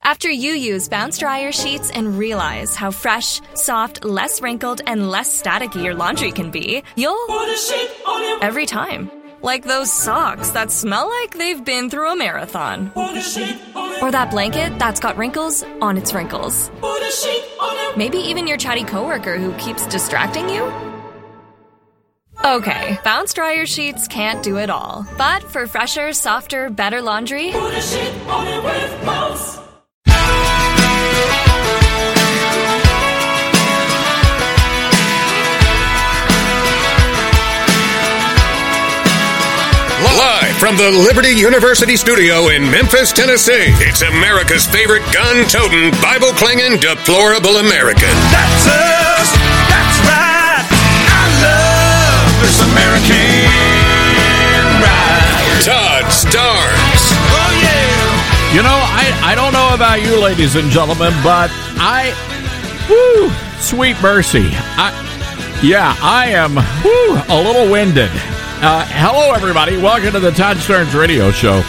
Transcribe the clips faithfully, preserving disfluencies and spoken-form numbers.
After you use Bounce Dryer sheets and realize how fresh, soft, less wrinkled, and less staticky your laundry can be, you'll put a sheet on your every time. Like those socks that smell like they've been through a marathon. Put a sheet on your or that blanket that's got wrinkles on its wrinkles. Put a sheet on your maybe even your chatty coworker who keeps distracting you. Okay, Bounce Dryer sheets can't do it all. But for fresher, softer, better laundry, put a sheet on it with Bounce. Live from the Liberty University studio in Memphis, Tennessee, it's America's favorite gun-toting, Bible-clinging, deplorable American. That's us. That's right. I love this American ride. Todd Starnes. Oh, yeah. You know, I, I don't know about you, ladies and gentlemen, but I, whoo, sweet mercy. I, yeah, I am, whoo, a little winded. Uh, hello, everybody. Welcome to the Todd Starnes Radio Show.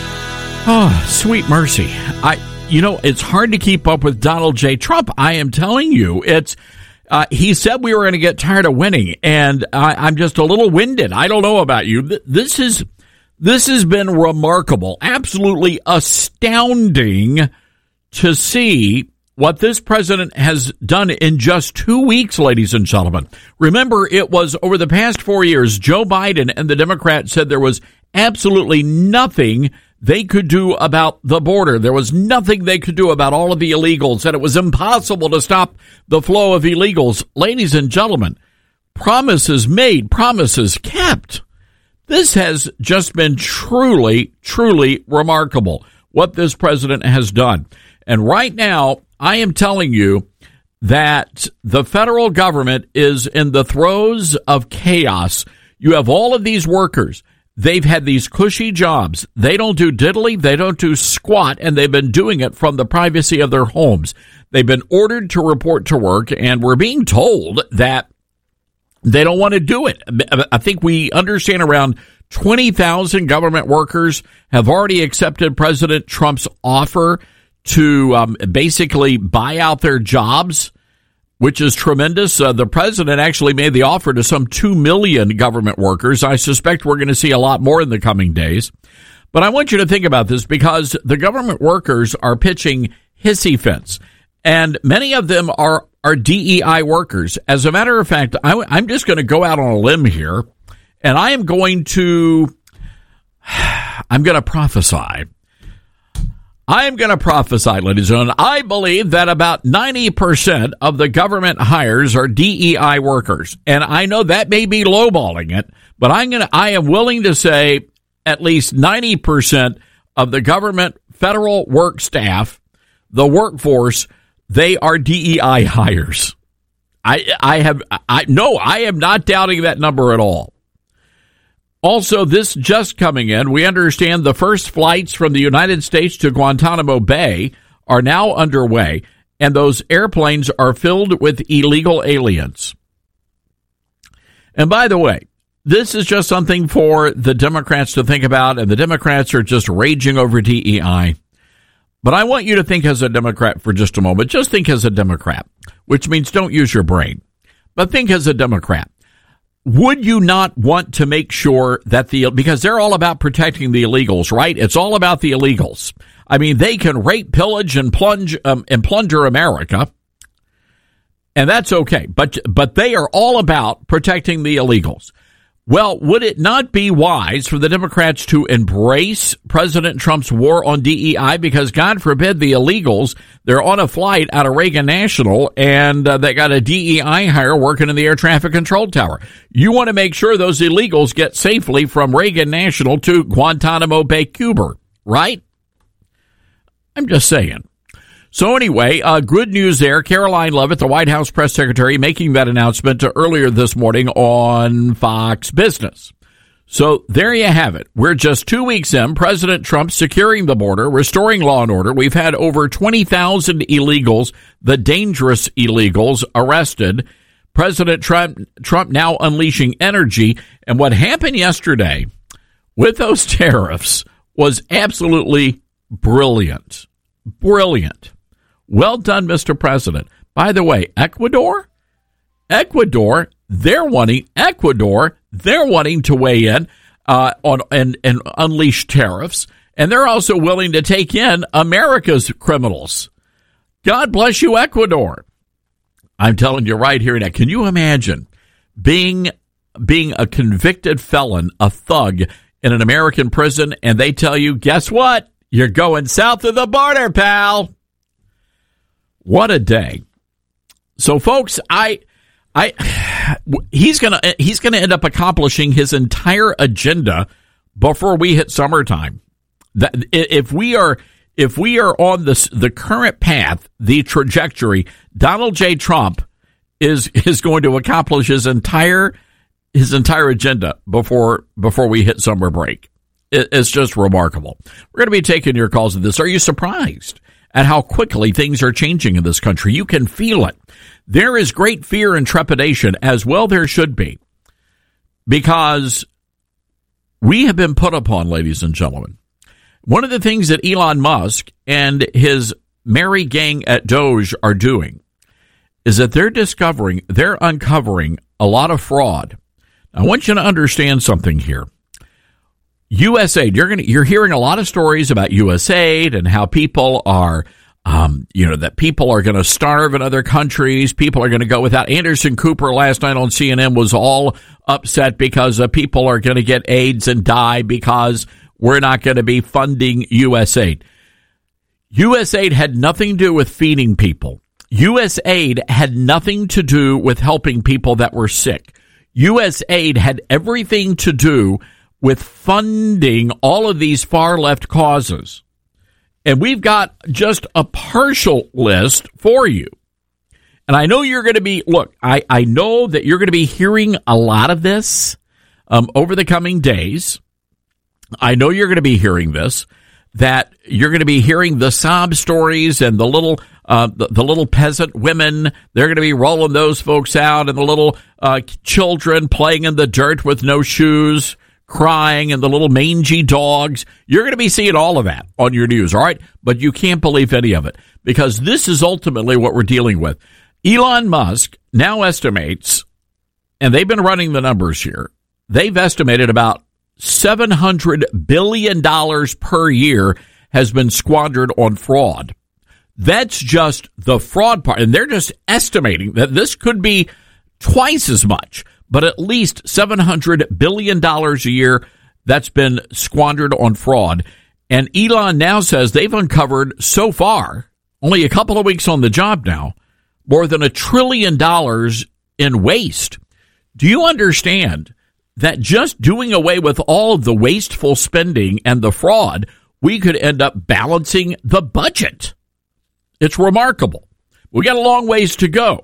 Oh, sweet mercy. I, you know, it's hard to keep up with Donald J. Trump. I am telling you, it's, uh, he said we were going to get tired of winning, and I, I'm just a little winded. I don't know about you. This is, this has been remarkable, absolutely astounding to see what this president has done in just two weeks, ladies and gentlemen. Remember, it was over the past four years, Joe Biden and the Democrats said there was absolutely nothing they could do about the border. There was nothing they could do about all of the illegals, and it was impossible to stop the flow of illegals. Ladies and gentlemen, promises made, promises kept. This has just been truly, truly remarkable what this president has done. And right now, I am telling you that the federal government is in the throes of chaos. You have all of these workers. They've had these cushy jobs. They don't do diddly. They don't do squat, and they've been doing it from the privacy of their homes. They've been ordered to report to work, and we're being told that they don't want to do it. I think we understand around twenty thousand government workers have already accepted President Trump's offer to um, basically buy out their jobs, which is tremendous. Uh, the president actually made the offer to some two million government workers. I suspect we're going to see a lot more in the coming days. But I want you to think about this, because the government workers are pitching hissy fits, and many of them are, are D E I workers. As a matter of fact, I, I'm just going to go out on a limb here, and I am going to, I'm going to prophesy. I am going to prophesy, ladies and gentlemen. I believe that about ninety percent of the government hires are D E I workers. And I know that may be lowballing it, but I'm going to, I am willing to say at least ninety percent of the government federal work staff, the workforce, they are D E I hires. I, I have, I, no, I am not doubting that number at all. Also, this just coming in, we understand the first flights from the United States to Guantanamo Bay are now underway, and those airplanes are filled with illegal aliens. And by the way, this is just something for the Democrats to think about, and the Democrats are just raging over D E I. But I want you to think as a Democrat for just a moment. Just think as a Democrat, which means don't use your brain, but think as a Democrat. Would you not want to make sure that the, because they're all about protecting the illegals, right? It's all about the illegals. I mean, they can rape, pillage, and plunge, um, and plunder America, and that's okay. But, but they are all about protecting the illegals. Well, would it not be wise for the Democrats to embrace President Trump's war on D E I? Because God forbid the illegals, they're on a flight out of Reagan National, and uh, they got a D E I hire working in the air traffic control tower. You want to make sure those illegals get safely from Reagan National to Guantanamo Bay, Cuba, right? I'm just saying. So anyway, uh, good news there. Caroline Leavitt, the White House press secretary, making that announcement earlier this morning on Fox Business. So there you have it. We're just two weeks in. President Trump securing the border, restoring law and order. We've had over twenty thousand illegals, the dangerous illegals, arrested. President Trump, Trump now unleashing energy. And what happened yesterday with those tariffs was absolutely brilliant. Brilliant. Well done, Mister President. By the way, Ecuador, Ecuador, they're wanting Ecuador, they're wanting to weigh in uh, on and, and unleash tariffs, and they're also willing to take in America's criminals. God bless you, Ecuador. I'm telling you right here now. Can you imagine being being a convicted felon, a thug in an American prison, and they tell you, guess what? You're going south of the border, pal. What a day. So, folks, I, I, he's gonna he's gonna end up accomplishing his entire agenda before we hit summertime. That if we are if we are on this the current path, the trajectory, Donald J. Trump is is going to accomplish his entire his entire agenda before before we hit summer break. It, it's just remarkable. We're going to be taking your calls on this. Are you surprised at how quickly things are changing in this country? You can feel it. There is great fear and trepidation, as well there should be, because we have been put upon, ladies and gentlemen. One of the things that Elon Musk and his merry gang at Doge are doing is that they're discovering, they're uncovering a lot of fraud. I want you to understand something here. U S A I D, you're going to, you're hearing a lot of stories about U S A I D and how people are, um, you know, that people are going to starve in other countries. People are going to go without. Anderson Cooper last night on C N N was all upset because uh, people are going to get AIDS and die because we're not going to be funding U S A I D. U S A I D had nothing to do with feeding people. U S A I D had nothing to do with helping people that were sick. U S A I D had everything to do with funding all of these far-left causes. And we've got just a partial list for you. And I know you're going to be, look, I, I know that you're going to be hearing a lot of this um, over the coming days. I know you're going to be hearing this, that you're going to be hearing the sob stories and the little uh, the, the little peasant women. They're going to be rolling those folks out, and the little uh, children playing in the dirt with no shoes, crying, and the little mangy dogs. You're going to be seeing all of that on your news, all right? But you can't believe any of it, because this is ultimately what we're dealing with. Elon Musk now estimates, and they've been running the numbers here, they've estimated about seven hundred billion dollars per year has been squandered on fraud. That's just the fraud part, and they're just estimating that this could be twice as much, but at least seven hundred billion dollars a year that's been squandered on fraud. And Elon now says they've uncovered so far, only a couple of weeks on the job now, more than a trillion dollars in waste. Do you understand that just doing away with all of the wasteful spending and the fraud, we could end up balancing the budget? It's remarkable. We got a long ways to go.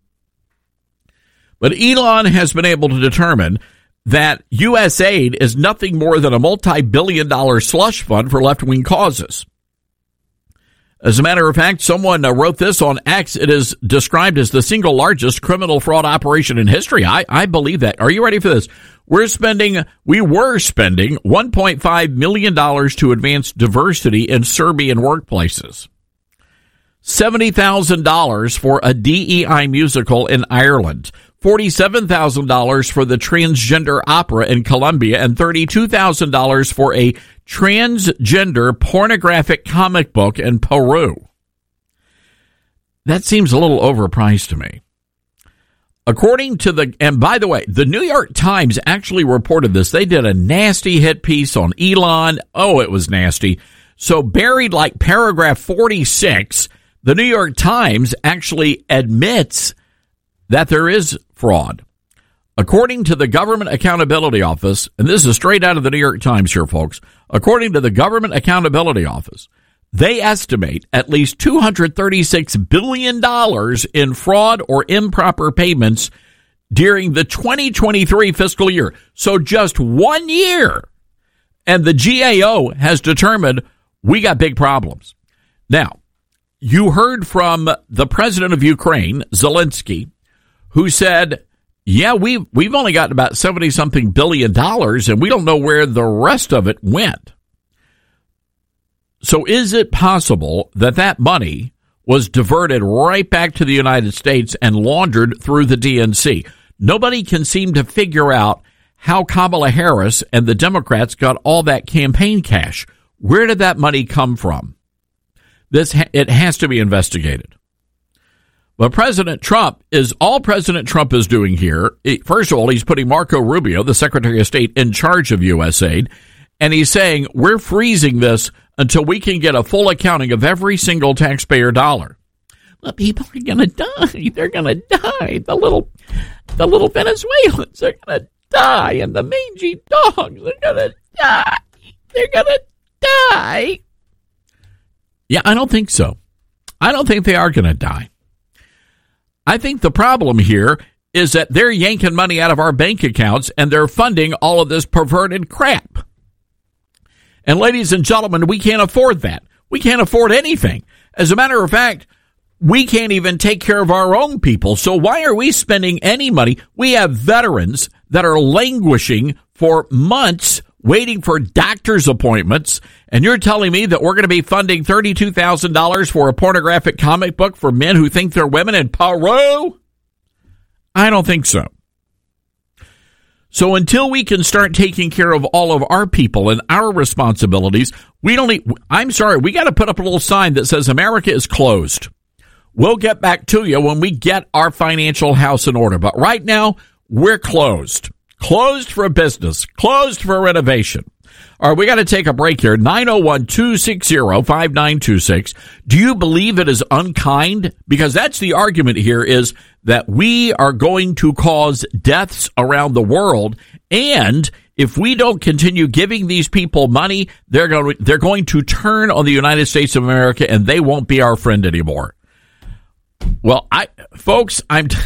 But Elon has been able to determine that U S A I D is nothing more than a multi-billion dollar slush fund for left-wing causes. As a matter of fact, someone wrote this on X. It is described as the single largest criminal fraud operation in history. I, I believe that. Are you ready for this? We're spending, we were spending one point five million dollars to advance diversity in Serbian workplaces. seventy thousand dollars for a D E I musical in Ireland. forty-seven thousand dollars for the transgender opera in Colombia, and thirty-two thousand dollars for a transgender pornographic comic book in Peru. That seems a little overpriced to me. According to the, and by the way, the New York Times actually reported this. They did a nasty hit piece on Elon. Oh, it was nasty. So buried like paragraph forty-six, the New York Times actually admits that there is fraud. According to the Government Accountability Office, and this is straight out of the New York Times here, folks. According to the Government Accountability Office, they estimate at least two hundred thirty-six billion dollars in fraud or improper payments during the twenty twenty-three fiscal year. So just one year. And the G A O has determined we got big problems. Now, you heard from the president of Ukraine, Zelensky, who said, yeah, we've, we've only got about seventy-something billion dollars, and we don't know where the rest of it went. So is it possible that that money was diverted right back to the United States and laundered through the D N C? Nobody can seem to figure out how Kamala Harris and the Democrats got all that campaign cash. Where did that money come from? This ha- it has to be investigated. But President Trump is all President Trump is doing here. First of all, he's putting Marco Rubio, the Secretary of State, in charge of U S aid. And he's saying we're freezing this until we can get a full accounting of every single taxpayer dollar. Well, people are going to die. They're going to die. The little, the little Venezuelans are going to die, and the mangy dogs are going to die. They're going to die. Yeah, I don't think so. I don't think they are going to die. I think the problem here is that they're yanking money out of our bank accounts and they're funding all of this perverted crap. And ladies and gentlemen, we can't afford that. We can't afford anything. As a matter of fact, we can't even take care of our own people. So why are we spending any money? We have veterans that are languishing for months waiting for doctor's appointments, and you're telling me that we're going to be funding thirty-two thousand dollars for a pornographic comic book for men who think they're women in Peru? I don't think so. So until we can start taking care of all of our people and our responsibilities, we don't need, I'm sorry, we got to put up a little sign that says America is closed. We'll get back to you when we get our financial house in order. But right now, we're closed. Closed for business. Closed for renovation. All right, we got to take a break here. nine oh one, two six zero, five nine two six. Do you believe it is unkind? Because that's the argument here, is that we are going to cause deaths around the world, and if we don't continue giving these people money, they're going to, they're going to turn on the United States of America, and they won't be our friend anymore. Well, I, folks, I'm, t-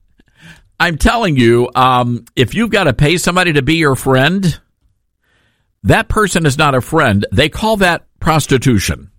I'm telling you, um, if you've got to pay somebody to be your friend, that person is not a friend. They call that prostitution.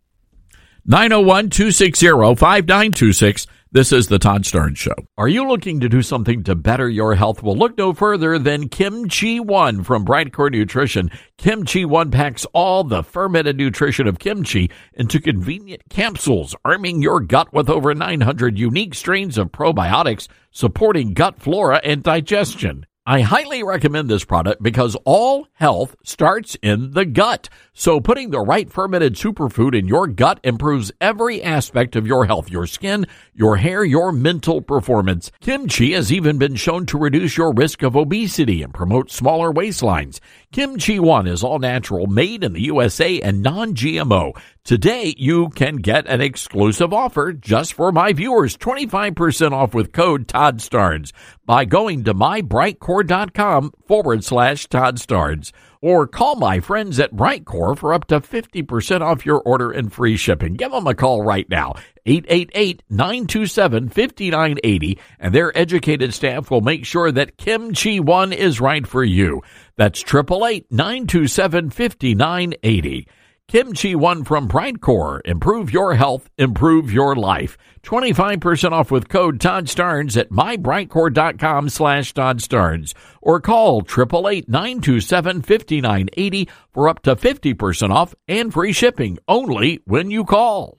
nine oh one, two six zero, five nine two six. This is the Todd Starnes Show. Are you looking to do something to better your health? Well, look no further than Kimchi One from Brightcore Nutrition. Kimchi One packs all the fermented nutrition of kimchi into convenient capsules, arming your gut with over nine hundred unique strains of probiotics, supporting gut flora and digestion. I highly recommend this product because all health starts in the gut. So putting the right fermented superfood in your gut improves every aspect of your health, your skin, your hair, your mental performance. Kimchi has even been shown to reduce your risk of obesity and promote smaller waistlines. Kimchi One is all natural, made in the U S A and non-G M O. Today, you can get an exclusive offer just for my viewers, twenty-five percent off with code Todd Starnes by going to mybrightcore.com forward slash Todd Starnes. Or call my friends at Brightcore for up to fifty percent off your order and free shipping. Give them a call right now, eight eight eight, nine two seven, five nine eight zero, and their educated staff will make sure that Kimchi One is right for you. That's eight eight eight, nine two seven, five nine eight zero. Kimchi One from Brightcore. Improve your health, improve your life. twenty-five percent off with code Todd Starnes at mybrightcore.com slash Todd Starnes. Or call eight eight eight, nine two seven, five nine eight zero for up to fifty percent off and free shipping only when you call.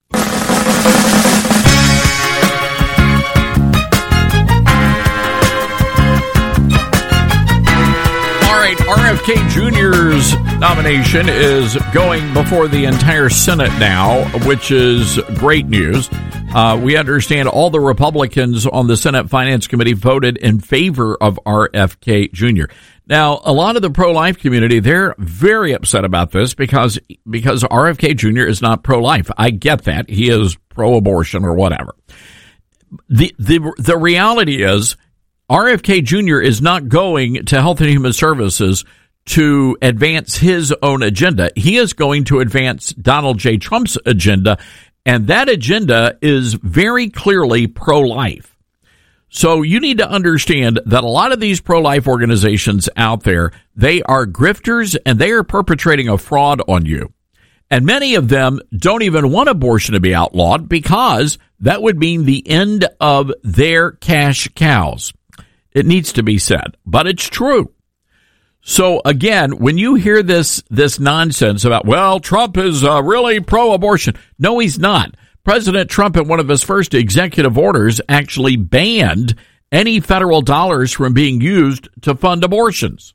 R F K Junior's nomination is going before the entire Senate now, which is great news. Uh, we understand all the Republicans on the Senate Finance Committee voted in favor of R F K Junior Now, a lot of the pro-life community, they're very upset about this because because R F K Junior is not pro-life. I get that. He is pro-abortion or whatever. The the the reality is, R F K Junior is not going to Health and Human Services to advance his own agenda. He is going to advance Donald J. Trump's agenda, and that agenda is very clearly pro-life. So you need to understand that a lot of these pro-life organizations out there, they are grifters and they are perpetrating a fraud on you. And many of them don't even want abortion to be outlawed because that would mean the end of their cash cows. It needs to be said, but it's true. So again, when you hear this this nonsense about, well, Trump is uh, really pro-abortion. No, he's not. President Trump, in one of his first executive orders, actually banned any federal dollars from being used to fund abortions.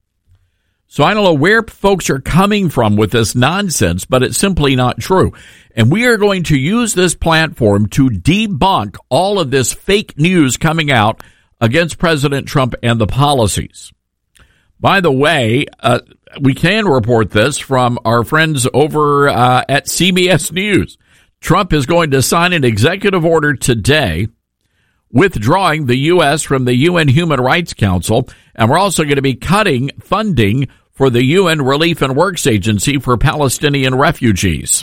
So I don't know where folks are coming from with this nonsense, but it's simply not true. And we are going to use this platform to debunk all of this fake news coming out against President Trump and the policies. By the way, uh, we can report this from our friends over uh, at C B S News. Trump is going to sign an executive order today withdrawing the U S from the U N Human Rights Council, and we're also going to be cutting funding for the U N Relief and Works Agency for Palestinian refugees.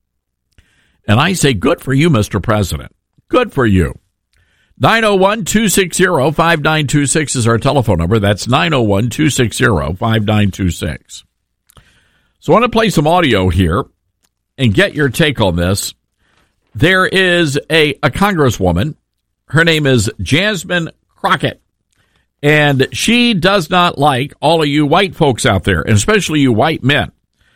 And I say, good for you, Mister President. Good for you. nine oh one, two six zero, five nine two six is our telephone number. That's nine oh one, two six zero, five nine two six. So I want to play some audio here and get your take on this. There is a, a congresswoman. Her name is Jasmine Crockett, and she does not like all of you white folks out there, and especially you white men.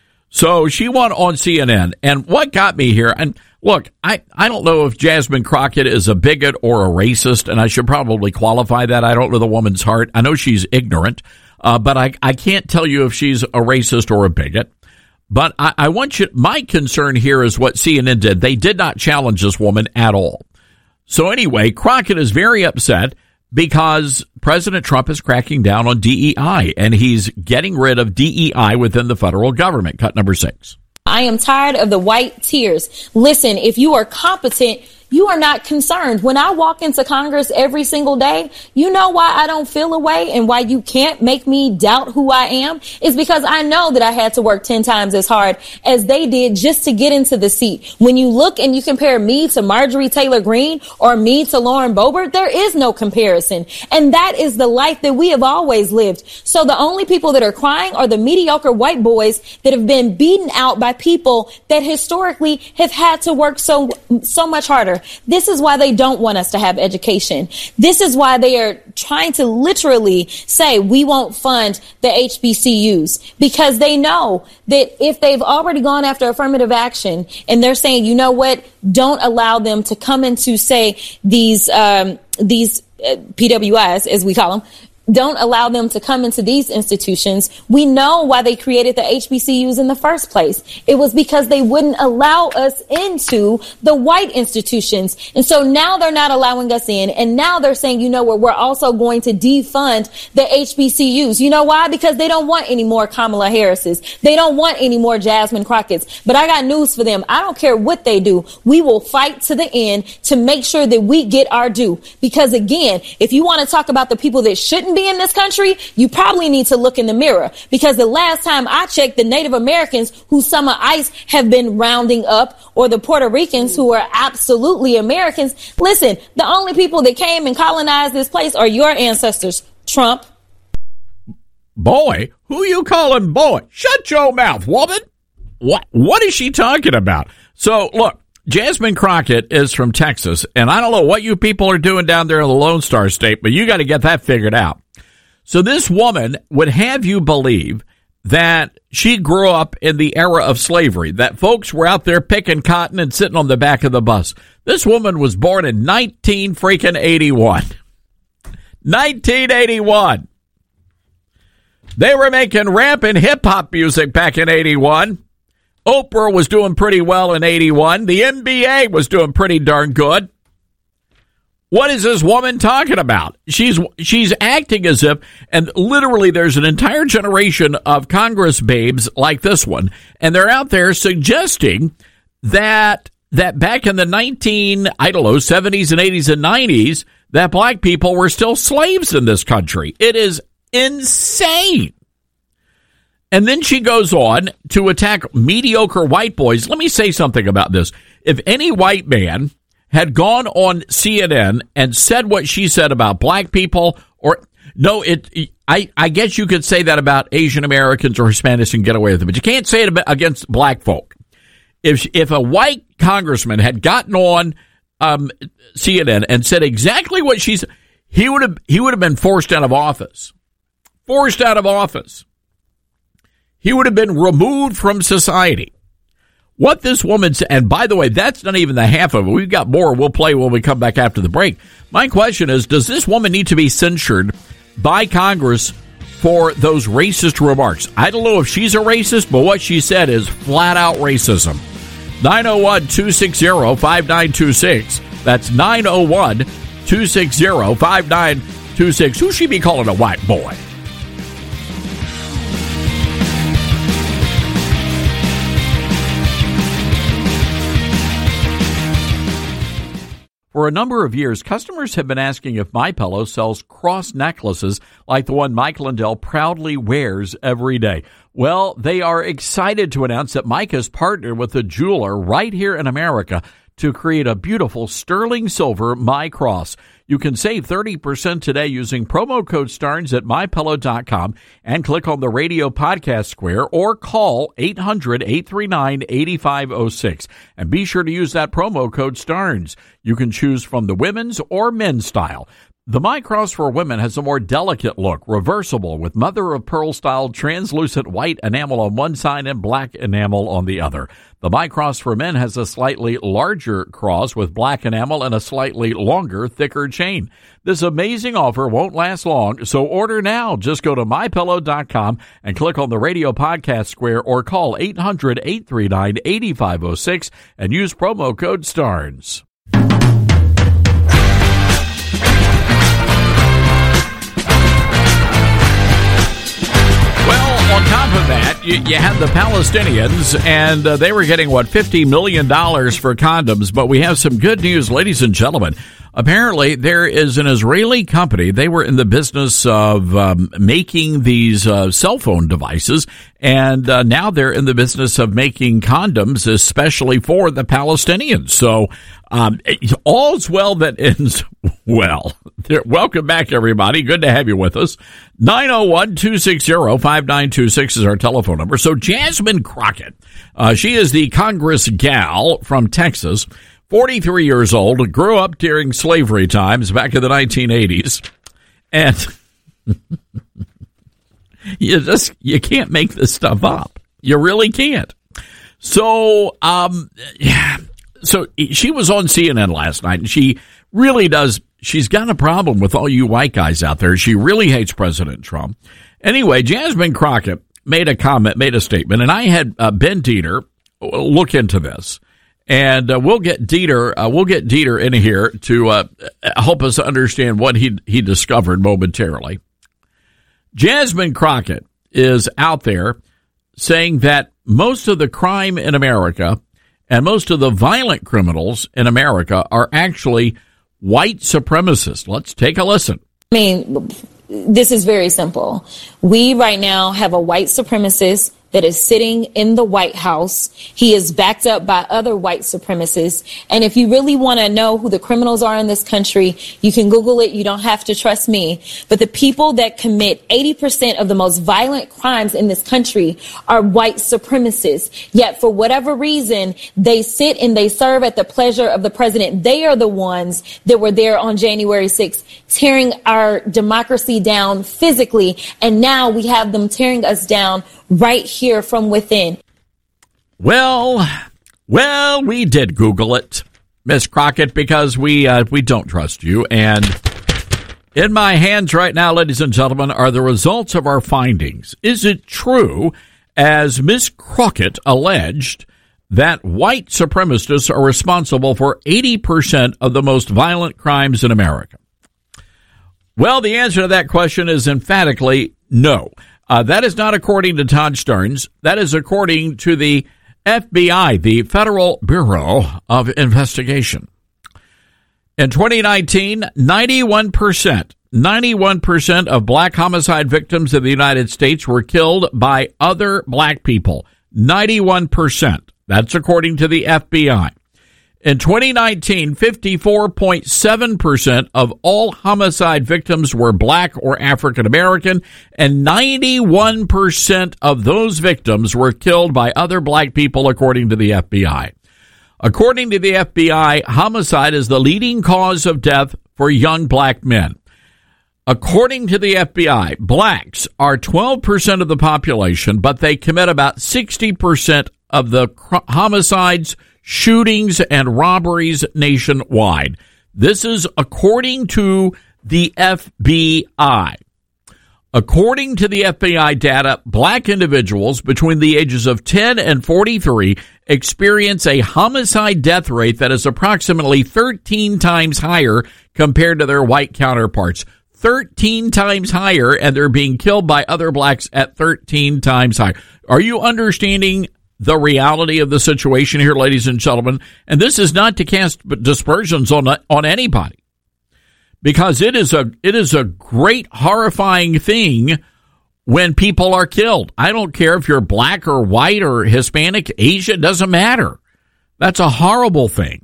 So she went on C N N, and what got me here, and look, I, I don't know if Jasmine Crockett is a bigot or a racist, and I should probably qualify that. I don't know the woman's heart. I know she's ignorant, uh, but I, I can't tell you if she's a racist or a bigot. But I, I want you, my concern here is what C N N did. They did not challenge this woman at all. So anyway, Crockett is very upset because President Trump is cracking down on D E I, and he's getting rid of D E I within the federal government. Cut number six. I am tired of the white tears. Listen, if you are competent, you are not concerned. When I walk into Congress every single day, you know why I don't feel a way and why you can't make me doubt who I am is because I know that I had to work ten times as hard as they did just to get into the seat. When you look and you compare me to Marjorie Taylor Greene or me to Lauren Boebert, there is no comparison. And that is the life that we have always lived. So the only people that are crying are the mediocre white boys that have been beaten out by people that historically have had to work so, so much harder. This is why they don't want us to have education. This is why they are trying to literally say we won't fund the H B C Us, because they know that if they've already gone after affirmative action and they're saying, you know what, don't allow them to come into, say, these um, these uh, P W Is, as we call them, don't allow them to come into these institutions. We know why they created the H B C Us in the first place. It was because they wouldn't allow us into the white institutions. And so now they're not allowing us in. And now they're saying, you know what, we're also going to defund the H B C Us. You know why? Because they don't want any more Kamala Harrises. They don't want any more Jasmine Crockett's. But I got news for them. I don't care what they do. We will fight to the end to make sure that we get our due. Because again, if you want to talk about the people that shouldn't be in this country, you probably need to look in the mirror, because the last time I checked, the Native Americans who some of ICE have been rounding up, or the Puerto Ricans who are absolutely Americans, listen, the only people that came and colonized this place are your ancestors, Trump. Boy? Who you calling boy? Shut your mouth, woman. What? What is she talking about? So, look, Jasmine Crockett is from Texas, and I don't know what you people are doing down there in the Lone Star State, but you got to get that figured out. So this woman would have you believe that she grew up in the era of slavery, that folks were out there picking cotton and sitting on the back of the bus. This woman was born in nineteen freaking eighty-one. nineteen eighty-one. They were making rap and hip-hop music back in eighty-one. Oprah was doing pretty well in eighty-one. The N B A was doing pretty darn good. What is this woman talking about? She's she's acting as if, and literally there's an entire generation of Congress babes like this one, and they're out there suggesting that that back in the nineteen, I don't know, seventies and eighties and nineties, that black people were still slaves in this country. It is insane. And then she goes on to attack mediocre white boys. Let me say something about this. If any white man had gone on C N N and said what she said about black people, or no, it, I, I guess you could say that about Asian Americans or Hispanics and get away with it, but you can't say it against black folk. If if a white congressman had gotten on um, C N N and said exactly what she said, he would have he would have been forced out of office. forced out of office. He would have been removed from society. What this woman said, and by the way, that's not even the half of it. We've got more we'll play when we come back after the break. My question is, does this woman need to be censured by Congress for those racist remarks? I don't know if she's a racist, but what she said is flat-out racism. nine oh one, two six zero, five nine two six. That's nine oh one, two six zero, five nine two six. Who should be calling a white boy? For a number of years, customers have been asking if MyPillow sells cross necklaces like the one Mike Lindell proudly wears every day. Well, they are excited to announce that Mike has partnered with a jeweler right here in America to create a beautiful sterling silver My Cross. You can save thirty percent today using promo code STARNS at my pillow dot com and click on the radio podcast square or call eight hundred, eight three nine, eight five oh six. And be sure to use that promo code STARNS. You can choose from the women's or men's style. The My Cross for women has a more delicate look, reversible with mother-of-pearl style translucent white enamel on one side and black enamel on the other. The My Cross for men has a slightly larger cross with black enamel and a slightly longer, thicker chain. This amazing offer won't last long, so order now. Just go to my pillow dot com and click on the radio podcast square or call eight hundred, eight three nine, eight five oh six and use promo code STARNS. On top of that, you, you had the Palestinians, and uh, they were getting, what, fifty million dollars for condoms. But we have some good news, ladies and gentlemen. Apparently, there is an Israeli company. They were in the business of um, making these uh, cell phone devices, and uh, now they're in the business of making condoms, especially for the Palestinians. So um, all's well that ends well. Welcome back, everybody. Good to have you with us. nine oh one, two six zero, five nine two six is our telephone number. So Jasmine Crockett, uh, she is the Congress gal from Texas. forty-three years old, grew up during slavery times back in the nineteen eighties, and you just you can't make this stuff up. You really can't. So, um, yeah, so she was on C N N last night, and she really does. She's got a problem with all you white guys out there. She really hates President Trump. Anyway, Jasmine Crockett made a comment, made a statement, and I had uh, Ben Dieter look into this. And uh, we'll get Dieter, uh, we'll get Dieter in here to uh, help us understand what he he discovered momentarily. Jasmine Crockett is out there saying that most of the crime in America and most of the violent criminals in America are actually white supremacists. Let's take a listen. I mean, this is very simple. We right now have a white supremacist that is sitting in the White House. He is backed up by other white supremacists. And if you really want to know who the criminals are in this country, you can Google it. You don't have to trust me. But the people that commit eighty percent of the most violent crimes in this country are white supremacists. Yet for whatever reason, they sit and they serve at the pleasure of the president. They are the ones that were there on January sixth, tearing our democracy down physically. And now we have them tearing us down right here from within. Well, well, we did Google it, Miss Crockett, because we uh, we don't trust you. And in my hands right now, ladies and gentlemen, are the results of our findings. Is it true, as Miss Crockett alleged, that white supremacists are responsible for eighty percent of the most violent crimes in America? Well, the answer to that question is emphatically no. Uh, that is not according to Todd Stearns. That is according to the F B I, the Federal Bureau of Investigation. In twenty nineteen, ninety-one percent, ninety-one percent of black homicide victims in the United States were killed by other black people. ninety-one percent. That's according to the F B I. In twenty nineteen, fifty-four point seven percent of all homicide victims were black or African American, and ninety-one percent of those victims were killed by other black people, according to the F B I. According to the F B I, homicide is the leading cause of death for young black men. According to the F B I, blacks are twelve percent of the population, but they commit about sixty percent of the homicides, shootings, and robberies nationwide. This is according to the F B I. According to the F B I data, black individuals between the ages of ten and forty-three experience a homicide death rate that is approximately thirteen times higher compared to their white counterparts. thirteen times higher, and they're being killed by other blacks at thirteen times higher. Are you understanding the reality of the situation here, ladies and gentlemen? And this is not to cast dispersions on on anybody, because it is a it is a great, horrifying thing when people are killed. I don't care if you're black or white or Hispanic, Asian, it doesn't matter. That's a horrible thing.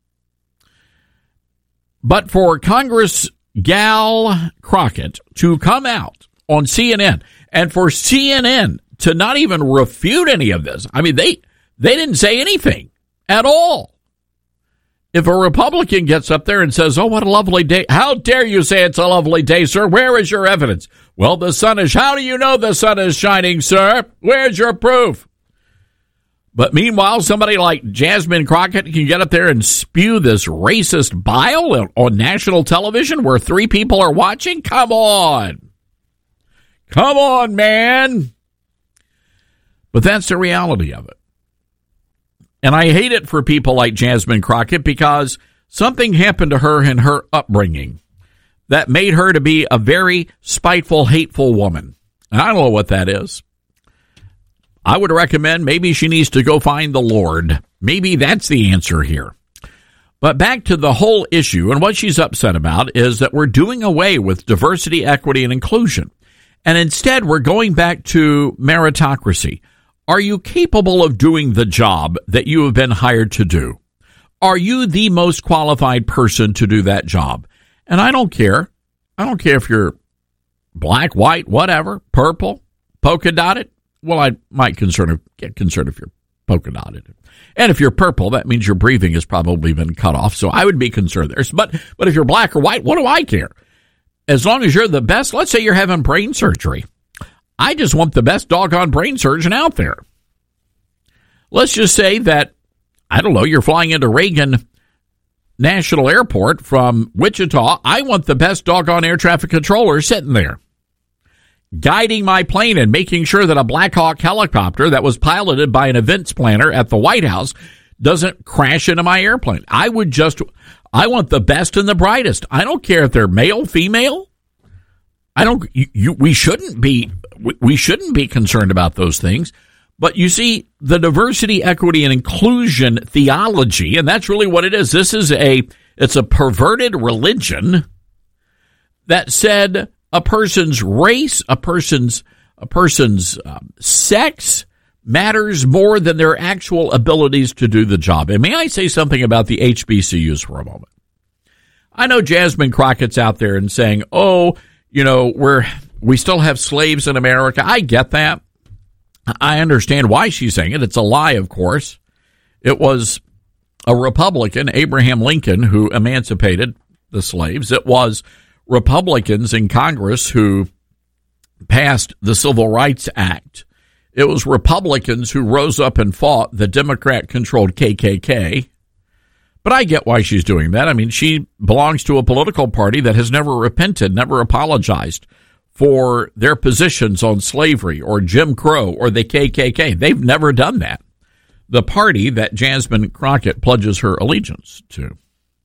But for Congress Gal Crockett to come out on C N N, and for C N N to not even refute any of this. I mean, they they didn't say anything at all. If a Republican gets up there and says, oh, what a lovely day. How dare you say it's a lovely day, sir? Where is your evidence? Well, the sun is, how do you know the sun is shining, sir? Where's your proof? But meanwhile, somebody like Jasmine Crockett can get up there and spew this racist bile on national television where three people are watching? Come on. Come on, man. But that's the reality of it. And I hate it for people like Jasmine Crockett because something happened to her in her upbringing that made her to be a very spiteful, hateful woman. And I don't know what that is. I would recommend maybe she needs to go find the Lord. Maybe that's the answer here. But back to the whole issue, and what she's upset about is that we're doing away with diversity, equity, and inclusion. And instead, we're going back to meritocracy. Are you capable of doing the job that you have been hired to do? Are you the most qualified person to do that job? And I don't care. I don't care if you're black, white, whatever, purple, polka dotted. Well, I might concern, get concerned if you're polka dotted. And if you're purple, that means your breathing has probably been cut off. So I would be concerned there. But, but if you're black or white, what do I care? As long as you're the best, let's say you're having brain surgery. I just want the best doggone brain surgeon out there. Let's just say that, I don't know, you're flying into Reagan National Airport from Wichita. I want the best doggone air traffic controller sitting there, guiding my plane and making sure that a Black Hawk helicopter that was piloted by an events planner at the White House doesn't crash into my airplane. I would just, I want the best and the brightest. I don't care if they're male, female. I don't, you, you, we shouldn't be, we shouldn't be concerned about those things. But you see, the diversity, equity, and inclusion theology, and that's really what it is. This is a, it's a perverted religion that said a person's race, a person's, a person's um, sex matters more than their actual abilities to do the job. And may I say something about the H B C Us for a moment? I know Jasmine Crockett's out there and saying, oh, you know, we're, we still have slaves in America. I get that. I understand why she's saying it. It's a lie, of course. It was a Republican, Abraham Lincoln, who emancipated the slaves. It was Republicans in Congress who passed the Civil Rights Act. It was Republicans who rose up and fought the Democrat-controlled K K K. But I get why she's doing that. I mean, she belongs to a political party that has never repented, never apologized for their positions on slavery or Jim Crow or the K K K. They've never done that. The party that Jasmine Crockett pledges her allegiance to.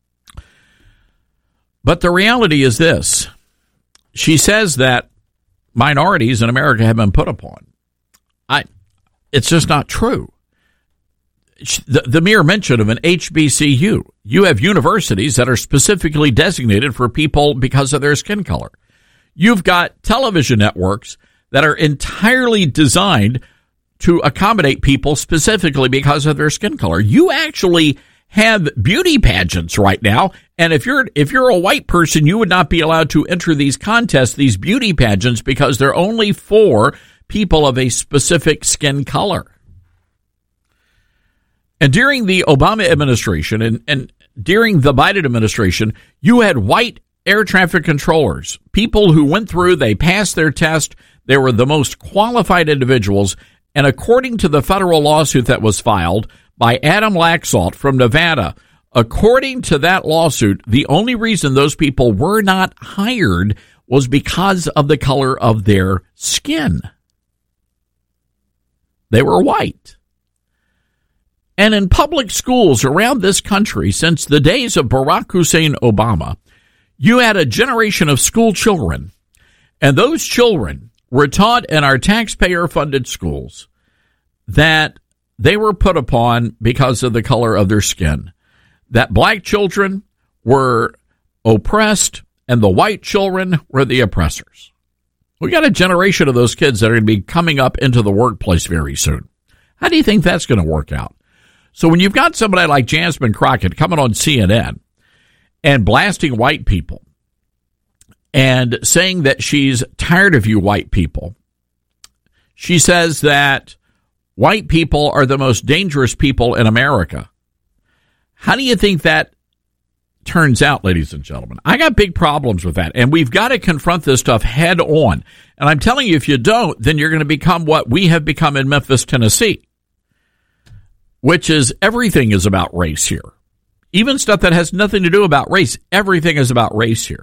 But the reality is this. She says that minorities in America have been put upon. I, it's just not true. The, the mere mention of an H B C U, you have universities that are specifically designated for people because of their skin color. You've got television networks that are entirely designed to accommodate people specifically because of their skin color. You actually have beauty pageants right now, and if you're if you're a white person, you would not be allowed to enter these contests, these beauty pageants, because they're only for people of a specific skin color. And during the Obama administration and, and during the Biden administration, you had white air traffic controllers, people who went through, they passed their test, they were the most qualified individuals, and according to the federal lawsuit that was filed by Adam Laxalt from Nevada, according to that lawsuit, the only reason those people were not hired was because of the color of their skin. They were white. And in public schools around this country, since the days of Barack Hussein Obama, you had a generation of school children, and those children were taught in our taxpayer-funded schools that they were put upon because of the color of their skin, that black children were oppressed and the white children were the oppressors. We got a generation of those kids that are going to be coming up into the workplace very soon. How do you think that's going to work out? So when you've got somebody like Jasmine Crockett coming on C N N and blasting white people and saying that she's tired of you white people, she says that white people are the most dangerous people in America. How do you think that turns out, ladies and gentlemen? I got big problems with that, and we've got to confront this stuff head on. And I'm telling you, if you don't, then you're going to become what we have become in Memphis, Tennessee, which is everything is about race here. Even stuff that has nothing to do about race, everything is about race here.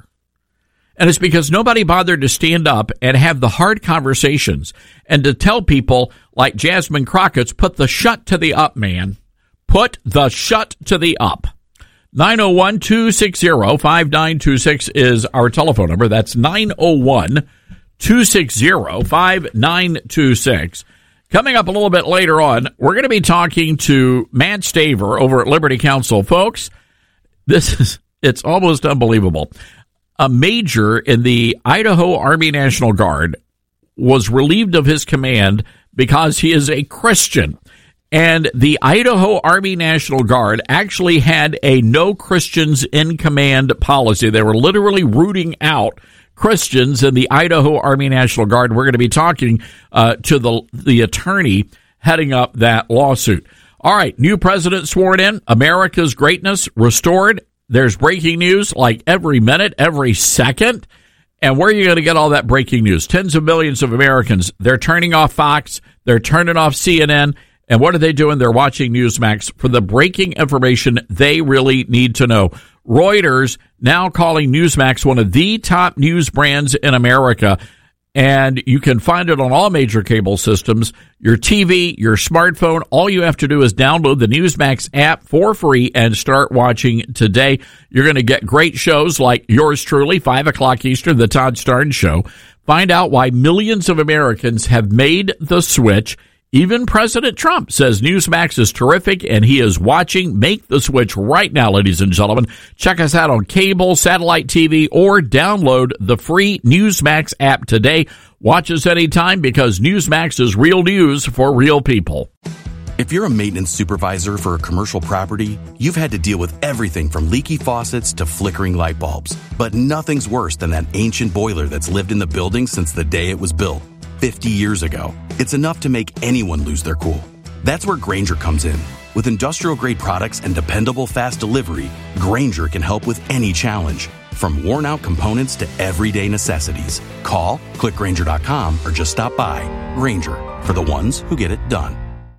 And it's because nobody bothered to stand up and have the hard conversations and to tell people like Jasmine Crockett's, put the shut to the up, man. Put the shut to the up. nine oh one, two six zero, five nine two six is our telephone number. That's nine oh one, two six zero, five nine two six. Coming up a little bit later on, we're going to be talking to Matt Staver over at Liberty Counsel. Folks, this is, it's almost unbelievable. A major in the Idaho Army National Guard was relieved of his command because he is a Christian. And the Idaho Army National Guard actually had a no Christians in command policy. They were literally rooting out Christians in the Idaho Army National Guard. We're going to be talking uh, to the the attorney heading up that lawsuit. All right, new president sworn in, America's greatness restored. There's breaking news like every minute, every second. And where are you going to get all that breaking news? Tens of millions of Americans, they're turning off Fox, they're turning off C N N, and what are they doing? They're watching Newsmax for the breaking information they really need to know. Reuters now calling Newsmax one of the top news brands in America, and you can find it on all major cable systems, your T V, your smartphone. All you have to do is download the Newsmax app for free and start watching today. You're going to get great shows like yours truly, five o'clock Eastern, The Todd Starnes Show. Find out why millions of Americans have made the switch. Even President Trump says Newsmax is terrific, and he is watching. Make the switch right now, ladies and gentlemen. Check us out on cable, satellite T V, or download the free Newsmax app today. Watch us anytime because Newsmax is real news for real people. If you're a maintenance supervisor for a commercial property, you've had to deal with everything from leaky faucets to flickering light bulbs. But nothing's worse than that ancient boiler that's lived in the building since the day it was built. fifty years ago. It's enough to make anyone lose their cool. That's where Grainger comes in. With industrial-grade products and dependable fast delivery, Grainger can help with any challenge, from worn-out components to everyday necessities. Call, click Grainger dot com, or just stop by. Grainger, for the ones who get it done.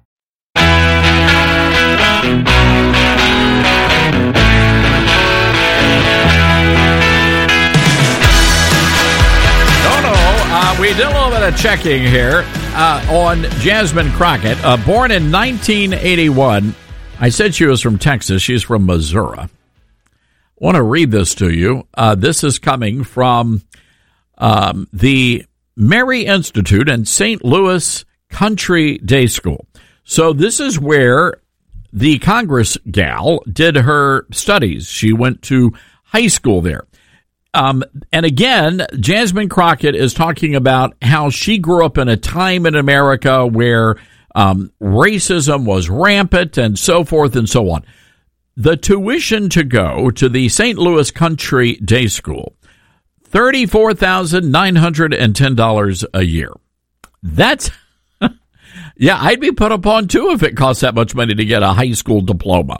Uh, we did a little bit of checking here uh, on Jasmine Crockett. Uh, born in nineteen eighty-one. I said she was from Texas. She's from Missouri. I want to read this to you. Uh, this is coming from um, the Mary Institute and Saint Louis Country Day School. So this is where the Congress gal did her studies. She went to high school there. Um, and again, Jasmine Crockett is talking about how she grew up in a time in America where um, racism was rampant and so forth and so on. The tuition to go to the Saint Louis Country Day School, thirty-four thousand nine hundred ten dollars a year. That's, yeah, I'd be put upon too if it cost that much money to get a high school diploma.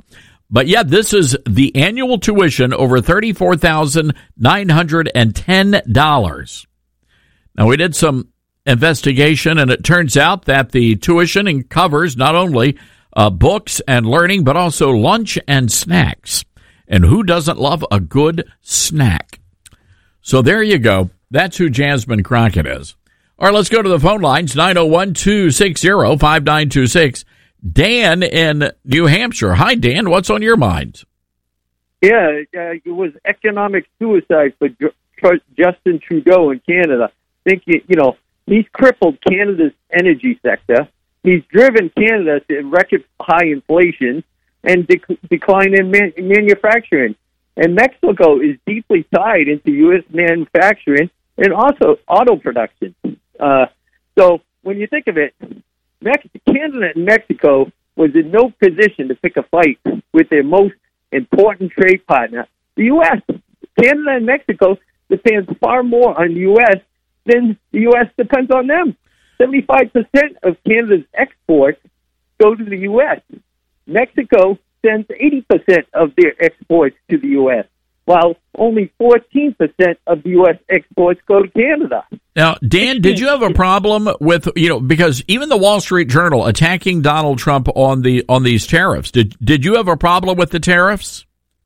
But yeah, this is the annual tuition over thirty-four thousand nine hundred ten dollars. Now, we did some investigation, and it turns out that the tuition covers not only uh, books and learning, but also lunch and snacks. And who doesn't love a good snack? So there you go. That's who Jasmine Crockett is. All right, let's go to the phone lines, nine oh one, two six zero, five nine two six. Dan in New Hampshire. Hi, Dan. What's on your mind? Yeah, uh, it was economic suicide for Ju- Justin Trudeau in Canada. I think, you know, he's crippled Canada's energy sector. He's driven Canada to record high inflation and dec- decline in man- manufacturing. And Mexico is deeply tied into U S manufacturing and also auto production. Uh, so when you think of it, Mex- Canada and Mexico was in no position to pick a fight with their most important trade partner, the U S. Canada and Mexico depends far more on the U S than the U S depends on them. seventy-five percent of Canada's exports go to the U S. Mexico sends eighty percent of their exports to the U S, while only fourteen percent of the U S exports go to Canada. Now, Dan, did you have a problem with, you know, because even the Wall Street Journal attacking Donald Trump on the on these tariffs, did did you have a problem with the tariffs?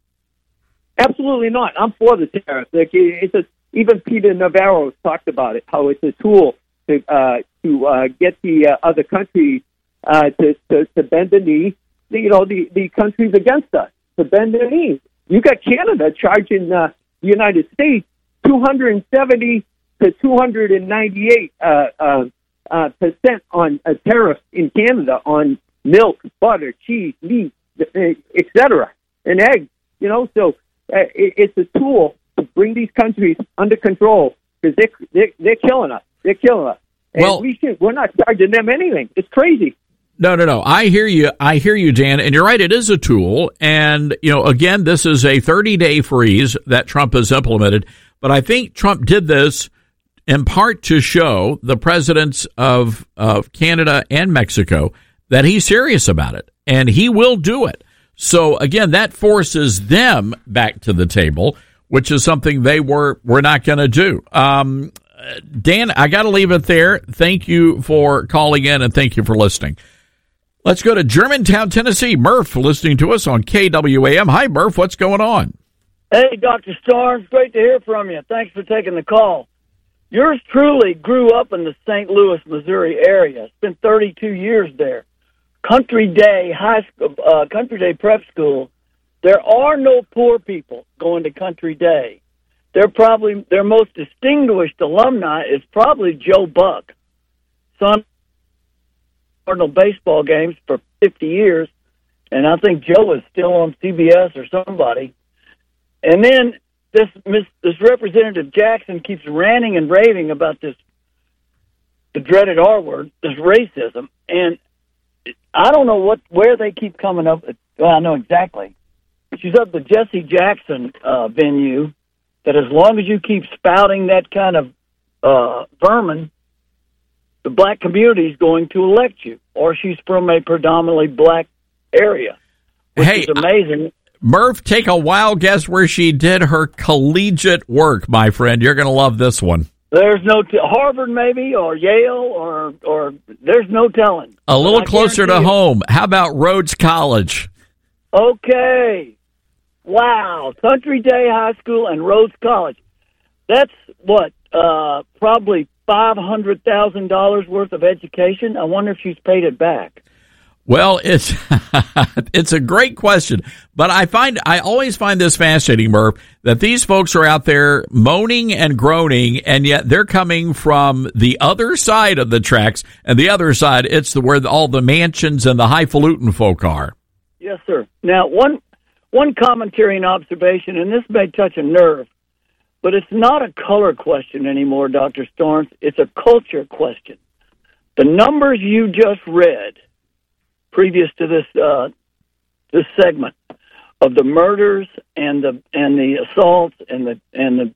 Absolutely not. I'm for the tariffs. Like, it's a, even Peter Navarro talked about it, how it's a tool to uh, to uh, get the uh, other countries uh, to, to to bend the knee. You know, the, the countries against us to bend their knees. You got Canada charging uh, the United States two hundred seventy to two hundred ninety-eight uh, uh, uh, percent on a tariff in Canada on milk, butter, cheese, meat, et cetera, and eggs. You know, so uh, it, it's a tool to bring these countries under control because they, they, they're killing us. They're killing us. And well, we should, we're not charging them anything. It's crazy. No, no, no. I hear you. I hear you, Dan. And you're right. It is a tool. And, you know, again, this is a thirty-day freeze that Trump has implemented. But I think Trump did this in part to show the presidents of, of Canada and Mexico that he's serious about it. And he will do it. So, again, that forces them back to the table, which is something they were, were not going to do. Um, Dan, I got to leave it there. Thank you for calling in and thank you for listening. Let's go to Germantown, Tennessee. Murph listening to us on K W A M. Hi, Murph. What's going on? Hey, Doctor Starnes. Great to hear from you. Thanks for taking the call. Yours truly grew up in the Saint Louis, Missouri area. Spent thirty-two years there. Country Day High School, uh, Country Day Prep School. There are no poor people going to Country Day. They're probably their most distinguished alumni is probably Joe Buck, son. Cardinal baseball games for fifty years, and I think Joe is still on C B S or somebody. And then this this Representative Jackson keeps ranting and raving about this, the dreaded R word, this racism, and I don't know what where they keep coming up with. Well, I know exactly. She's up the Jesse Jackson uh, venue, that as long as you keep spouting that kind of uh, vermin, the black community is going to elect you, or she's from a predominantly black area, which hey, is amazing. I, Murph, take a wild guess where she did her collegiate work, my friend. You're going to love this one. There's no t- Harvard, maybe, or Yale, or or there's no telling. A little closer to home. How about Rhodes College? Okay. Wow. Country Day High School and Rhodes College. That's what, uh, probably five hundred thousand dollars worth of education. I wonder if she's paid it back. Well, it's it's a great question, but I find I always find this fascinating, Murph, that these folks are out there moaning and groaning, and yet they're coming from the other side of the tracks, and the other side, it's the where all the mansions and the highfalutin folk are. Yes, sir. Now, one one commentary and observation, and this may touch a nerve, but it's not a color question anymore, Doctor Starnes. It's a culture question. The numbers you just read previous to this uh, this segment of the murders and the and the assaults and the and the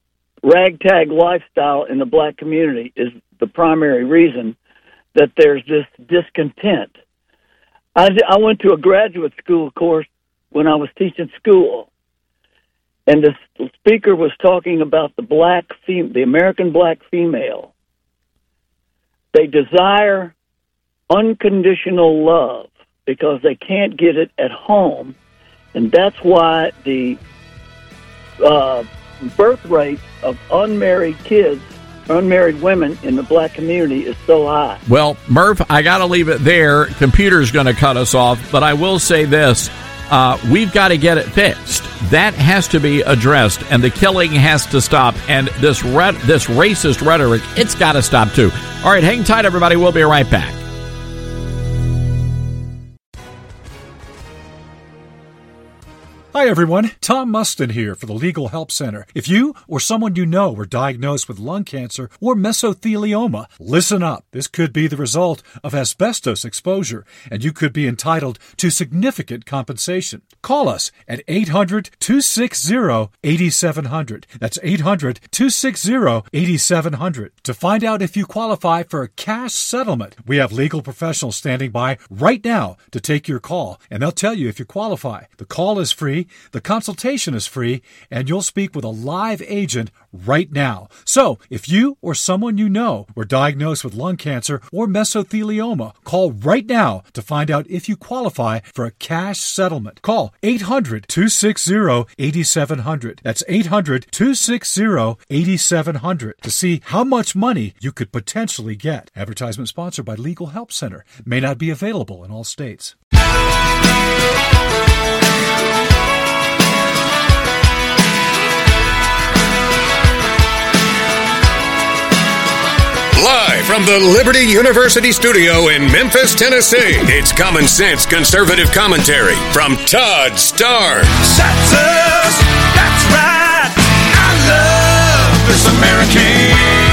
ragtag lifestyle in the black community is the primary reason that there's this discontent. I, I went to a graduate school course when I was teaching school, and the speaker was talking about the black fem- the American black female. They desire unconditional love because they can't get it at home, and that's why the uh, birth rate of unmarried kids, unmarried women in the black community is so high. Well, Murph, I got to leave it there. Computer's going to cut us off, but I will say this. Uh, we've got to get it fixed. That has to be addressed, and the killing has to stop. And this re- this racist rhetoric, it's got to stop, too. All right, hang tight, everybody. We'll be right back. Hi, everyone. Tom Mustin here for the Legal Help Center. If you or someone you know were diagnosed with lung cancer or mesothelioma, listen up. This could be the result of asbestos exposure, and you could be entitled to significant compensation. Call us at eight hundred, two six zero, eight seven zero zero. That's eight hundred, two six zero, eight seven zero zero. To find out if you qualify for a cash settlement, we have legal professionals standing by right now to take your call, and they'll tell you if you qualify. The call is free. The consultation is free, and you'll speak with a live agent right now. So, if you or someone you know were diagnosed with lung cancer or mesothelioma, call right now to find out if you qualify for a cash settlement. Call eight hundred, two six zero, eight seven zero zero. That's eight hundred, two six zero, eight seven zero zero to see how much money you could potentially get. Advertisement sponsored by Legal Help Center. May not be available in all states. Live from the Liberty University studio in Memphis, Tennessee, it's Common Sense Conservative Commentary from Todd Starnes. That's us. That's right. I love this American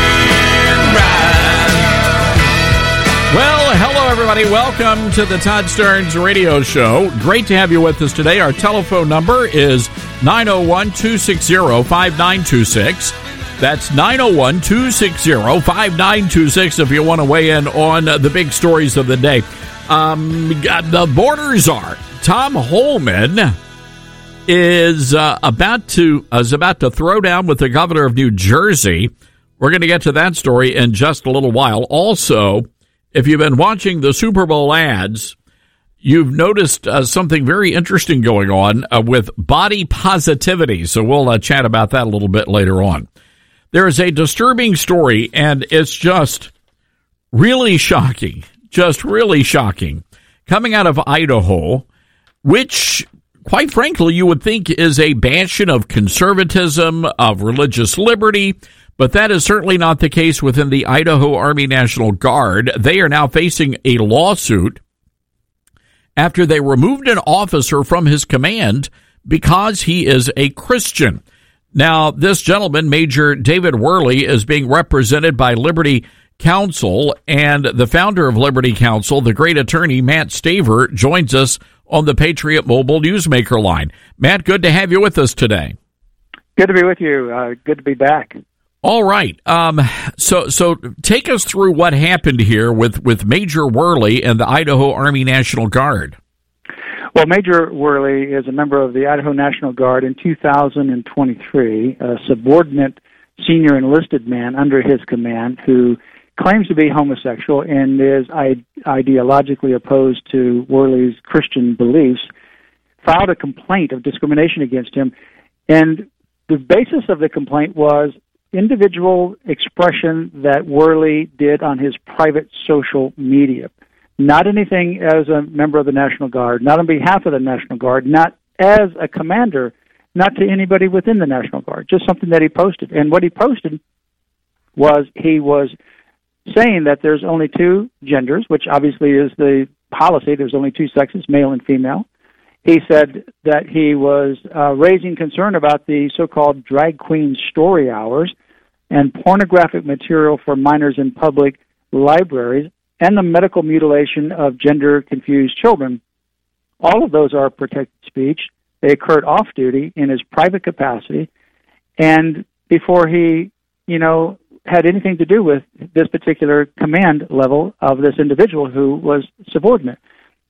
ride. Well, hello, everybody. Welcome to the Todd Starnes Radio Show. Great to have you with us today. Our telephone number is nine oh one, two six zero, five nine two six. That's nine oh one, two six zero, five nine two six if you want to weigh in on the big stories of the day. Um, the border czar, Tom Homan, is uh, about to is about to throw down with the governor of New Jersey. We're going to get to that story in just a little while. Also, if you've been watching the Super Bowl ads, you've noticed uh, something very interesting going on uh, with body positivity. So we'll uh, chat about that a little bit later on. There is a disturbing story, and it's just really shocking, just really shocking, coming out of Idaho, which, quite frankly, you would think is a bastion of conservatism, of religious liberty, but that is certainly not the case within the Idaho Army National Guard. They are now facing a lawsuit after they removed an officer from his command because he is a Christian. Now, this gentleman, Major David Worley, is being represented by Liberty Counsel, and the founder of Liberty Counsel, the great attorney Matt Staver, joins us on the Patriot Mobile Newsmaker line. Matt, good to have you with us today. Good to be with you. Uh, good to be back. All right. Um, so, so take us through what happened here with, with Major Worley and the Idaho Army National Guard. Well, Major Worley is a member of the Idaho National Guard in two thousand twenty-three, a subordinate senior enlisted man under his command who claims to be homosexual and is ideologically opposed to Worley's Christian beliefs, filed a complaint of discrimination against him. And the basis of the complaint was individual expression that Worley did on his private social media. Not anything as a member of the National Guard, not on behalf of the National Guard, not as a commander, not to anybody within the National Guard, just something that he posted. And what he posted was he was saying that there's only two genders, which obviously is the policy. There's only two sexes, male and female. He said that he was uh, raising concern about the so-called drag queen story hours and pornographic material for minors in public libraries, and the medical mutilation of gender-confused children. All of those are protected speech. They occurred off-duty in his private capacity, and before he, you know, had anything to do with this particular command level of this individual who was subordinate.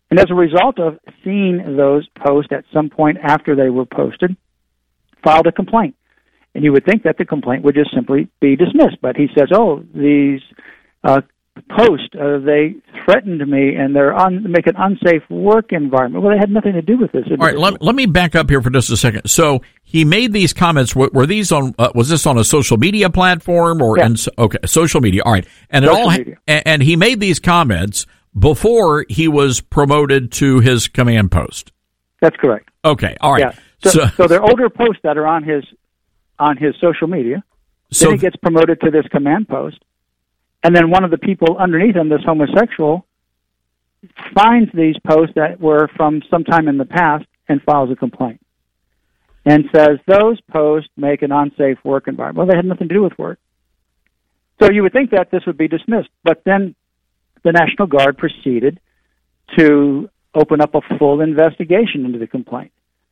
And as a result of seeing those posts at some point after they were posted, filed a complaint. And you would think that the complaint would just simply be dismissed. But he says, oh, these uh, posts, uh, they threatened me and they're un- make an unsafe work environment. Well, they had nothing to do with this. All right, let, let me back up here for just a second. So he made these comments. Were, were these on, uh, was this on a social media platform or, yeah. in, okay, social media. All right. And social it all, media. and, and he made these comments before he was promoted to his command post. That's correct. Okay. All right. Yeah. So, so, so they're older posts that are on his on his social media. So then he gets promoted to this command post, and then one of the people underneath him, this homosexual, finds these posts that were from sometime in the past and files a complaint and says those posts make an unsafe work environment. Well, they had nothing to do with work. So you would think that this would be dismissed, but then the National Guard proceeded to open up a full investigation into the complaint.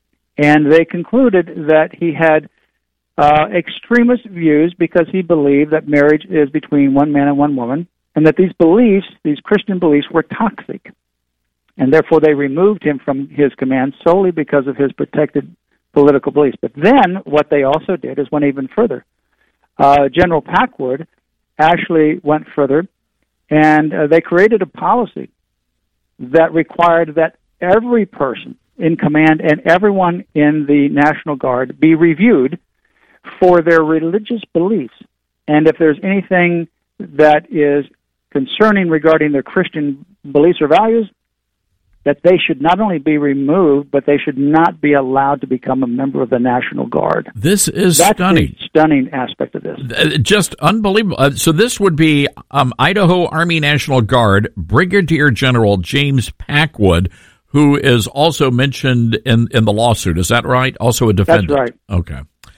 And they concluded that he had uh, extremist views because he believed that marriage is between one man and one woman, and that these beliefs, these Christian beliefs, were toxic. And therefore they removed him from his command solely because of his protected political beliefs. But then what they also did is went even further. Uh, General Packwood actually went further, and uh, they created a policy that required that every person in command and everyone in the National Guard be reviewed for their religious beliefs. And if there's anything that is concerning regarding their Christian beliefs or values, that they should not only be removed, but they should not be allowed to become a member of the National Guard. This is That's stunning. the stunning aspect of this. Uh, Just unbelievable. Uh, so this would be um, Idaho Army National Guard Brigadier General James Packwood, who is also mentioned in, in the lawsuit. Is that right? Also a defendant. That's right. Okay.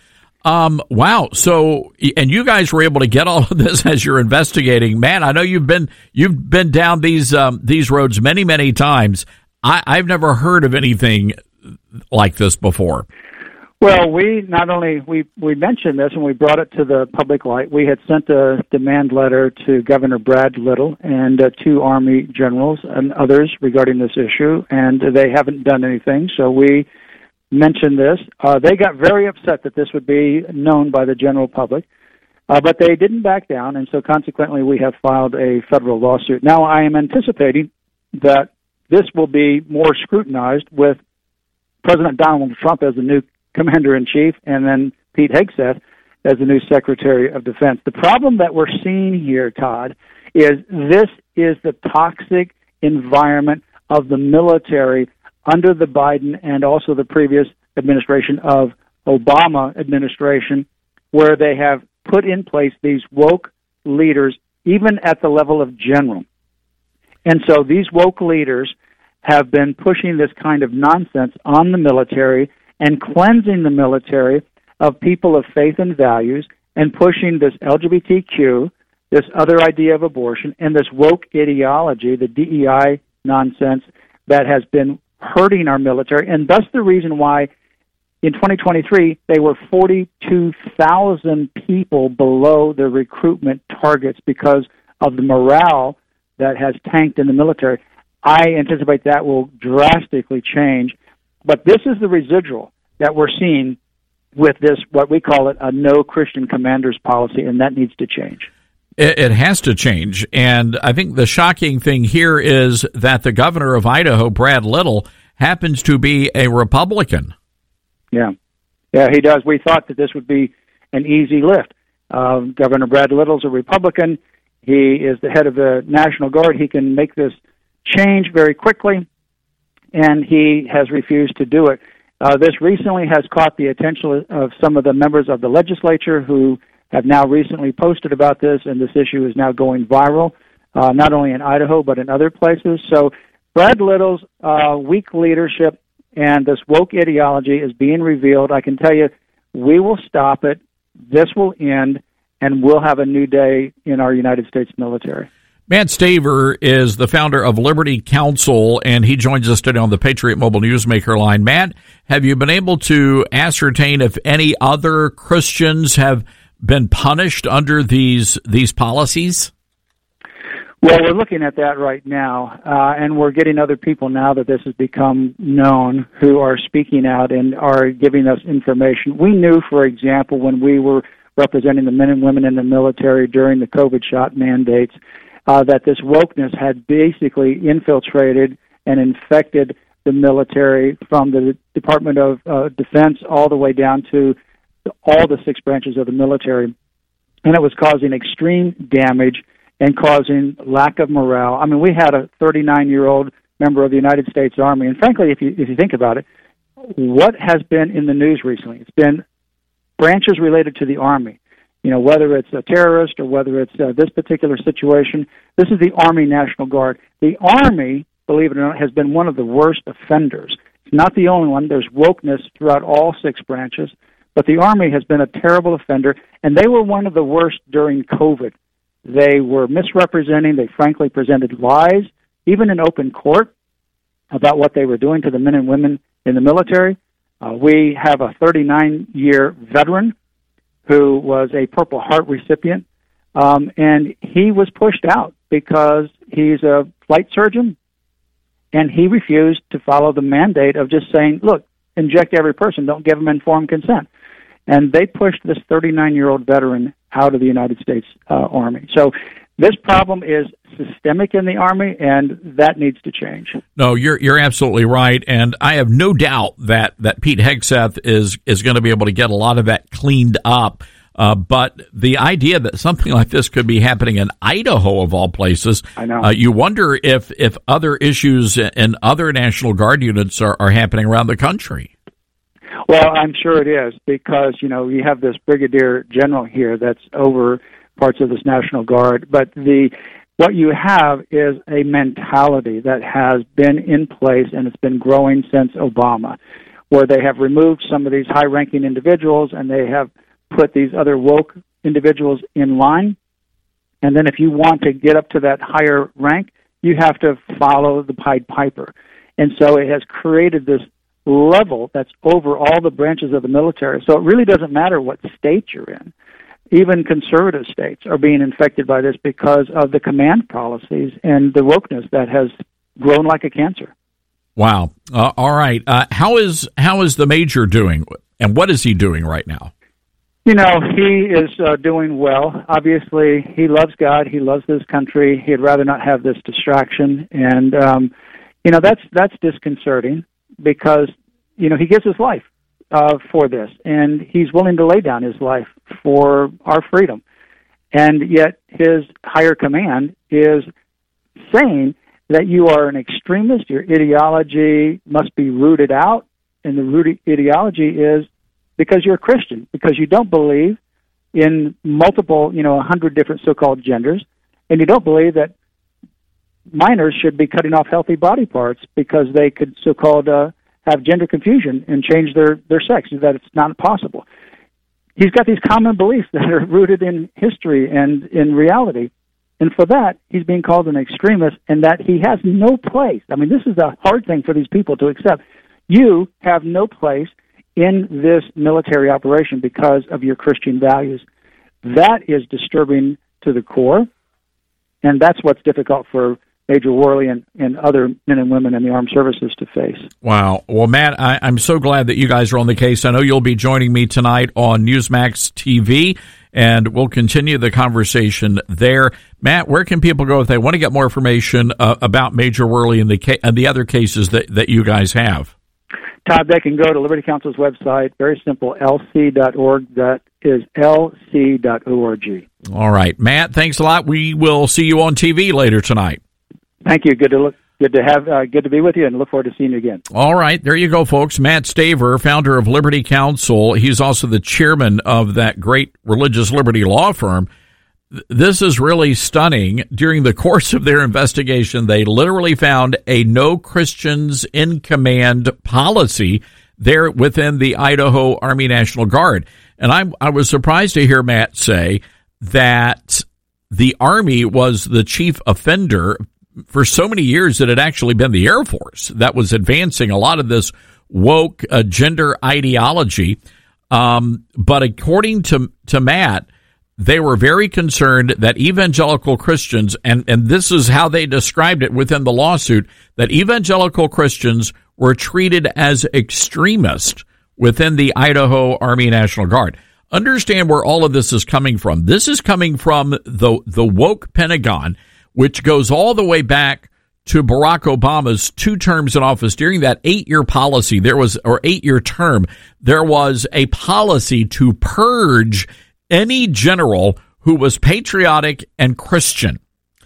Um, wow. So, and you guys were able to get all of this as you're investigating. Man, I know you've been you've been down these um, these roads many, many times. I, I've never heard of anything like this before. Well, we not only we we mentioned this and we brought it to the public light. We had sent a demand letter to Governor Brad Little and uh, two Army generals and others regarding this issue, and they haven't done anything. So we mentioned this. Uh, they got very upset that this would be known by the general public, uh, but they didn't back down, and so consequently we have filed a federal lawsuit. Now I am anticipating that this will be more scrutinized with President Donald Trump as the new Commander-in-Chief and then Pete Hegseth as the new Secretary of Defense. The problem that we're seeing here, Todd, is this is the toxic environment of the military under the Biden and also the previous administration of Obama administration, where they have put in place these woke leaders, even at the level of general. And so these woke leaders have been pushing this kind of nonsense on the military and cleansing the military of people of faith and values and pushing this L G B T Q, this other idea of abortion, and this woke ideology, the D E I nonsense that has been hurting our military, and thus the reason why in twenty twenty-three they were forty-two thousand people below the recruitment targets because of the morale that has tanked in the military. I anticipate that will drastically change, but this is the residual that we're seeing with this, what we call it, a no Christian commanders policy, and that needs to change. It, it has to change, and I think the shocking thing here is that the governor of Idaho, Brad Little, happens to be a Republican. Yeah, yeah, he does. We thought that this would be an easy lift. Uh, Governor Brad Little's a Republican. He is the head of the National Guard. He can make this change very quickly, and he has refused to do it. Uh, this recently has caught the attention of some of the members of the legislature who have now recently posted about this, and this issue is now going viral, uh, not only in Idaho but in other places. So Brad Little's uh, weak leadership and this woke ideology is being revealed. I can tell you, we will stop it. This will end, and we'll have a new day in our United States military. Matt Staver is the founder of Liberty Counsel, and he joins us today on the Patriot Mobile Newsmaker line. Matt, have you been able to ascertain if any other Christians have been punished under these these policies? Well, we're looking at that right now, uh, and we're getting other people now that this has become known who are speaking out and are giving us information. We knew, for example, when we were representing the men and women in the military during the COVID shot mandates, uh, that this wokeness had basically infiltrated and infected the military from the Department of uh, Defense all the way down to all the six branches of the military, and it was causing extreme damage and causing lack of morale. I mean, we had a thirty-nine-year-old member of the United States Army, and frankly, if you if you think about it, what has been in the news recently? It's been branches related to the Army. You know, whether it's a terrorist or whether it's uh, this particular situation, this is the Army National Guard. The Army, believe it or not, has been one of the worst offenders. It's not the only one. There's wokeness throughout all six branches, but the Army has been a terrible offender, and they were one of the worst during COVID. They were misrepresenting. They frankly presented lies, even in open court, about what they were doing to the men and women in the military. Uh, we have a thirty-nine-year veteran who was a Purple Heart recipient, um, and he was pushed out because he's a flight surgeon, and he refused to follow the mandate of just saying, look, inject every person, don't give them informed consent. And they pushed this thirty-nine-year-old veteran out of the United States uh, Army. So this problem is systemic in the Army, and that needs to change. No, you're you're absolutely right, and I have no doubt that, that Pete Hegseth is is going to be able to get a lot of that cleaned up. Uh, but the idea that something like this could be happening in Idaho, of all places, I know. Uh, you wonder if, if other issues in other National Guard units are, are happening around the country. Well, I'm sure it is, because, you know, you have this brigadier general here that's over parts of this National Guard, but the what you have is a mentality that has been in place, and it's been growing since Obama, where they have removed some of these high-ranking individuals, and they have put these other woke individuals in line, and then if you want to get up to that higher rank, you have to follow the Pied Piper. And so it has created this level that's over all the branches of the military. So it really doesn't matter what state you're in. Even conservative states are being infected by this because of the command policies and the wokeness that has grown like a cancer. Wow. Uh, all right. Uh, how is how is the major doing, and what is he doing right now? You know, he is uh, doing well. Obviously, he loves God. He loves this country. He'd rather not have this distraction. And, um, you know, that's that's disconcerting, because, you know, he gives his life uh, for this, and he's willing to lay down his life for our freedom. And yet his higher command is saying that you are an extremist, your ideology must be rooted out, and the root ideology is because you're a Christian, because you don't believe in multiple, you know, a hundred different so-called genders, and you don't believe that minors should be cutting off healthy body parts because they could so-called uh, have gender confusion and change their, their sex, that it's not possible. He's got these common beliefs that are rooted in history and in reality, and for that, he's being called an extremist, and that he has no place. I mean, this is a hard thing for these people to accept. You have no place in this military operation because of your Christian values. That is disturbing to the core, and that's what's difficult for Major Worley and, and other men and women in the armed services to face. Wow. Well, Matt, I, I'm so glad that you guys are on the case. I know you'll be joining me tonight on Newsmax T V, and we'll continue the conversation there. Matt, where can people go if they want to get more information uh, about Major Worley and the ca- and the other cases that, that you guys have? Todd, they can go to Liberty Counsel's website, very simple, L C dot org. That is L C dot org. All right. Matt, thanks a lot. We will see you on T V later tonight. Thank you. Good to look. Good to have. Uh, good to be with you, and look forward to seeing you again. All right, there you go, folks. Matt Staver, founder of Liberty Counsel. He's also the chairman of that great religious liberty law firm. This is really stunning. During the course of their investigation, they literally found a no Christians in command policy there within the Idaho Army National Guard. And I, I was surprised to hear Matt say that the Army was the chief offender for so many years that it had actually been the Air Force that was advancing a lot of this woke uh, gender ideology. Um, but according to, to Matt, they were very concerned that evangelical Christians, and, and this is how they described it within the lawsuit, that evangelical Christians were treated as extremists within the Idaho Army National Guard. Understand where all of this is coming from. This is coming from the the woke Pentagon, which goes all the way back to Barack Obama's two terms in office. During that eight-year policy, there was, or eight-year term, there was a policy to purge any general who was patriotic and Christian.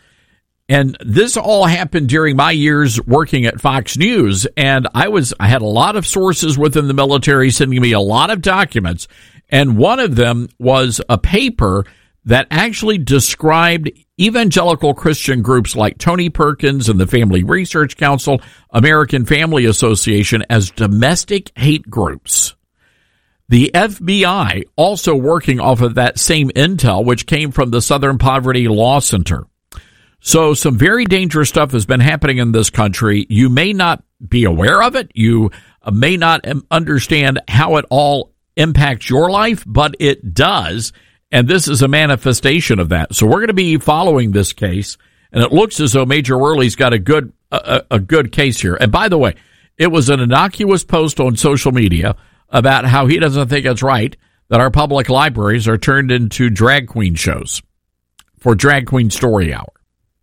And this all happened during my years working at Fox News, and I was I had a lot of sources within the military sending me a lot of documents, and one of them was a paper that actually described evangelical Christian groups like Tony Perkins and the Family Research Council, American Family Association as domestic hate groups. The F B I also working off of that same intel, which came from the Southern Poverty Law Center. So some very dangerous stuff has been happening in this country. You may not be aware of it. You may not understand how it all impacts your life, but it does. And this is a manifestation of that. So we're going to be following this case, and it looks as though Major Worley's got a good a, a good case here. And by the way, it was an innocuous post on social media about how he doesn't think it's right that our public libraries are turned into drag queen shows for Drag Queen Story Hour.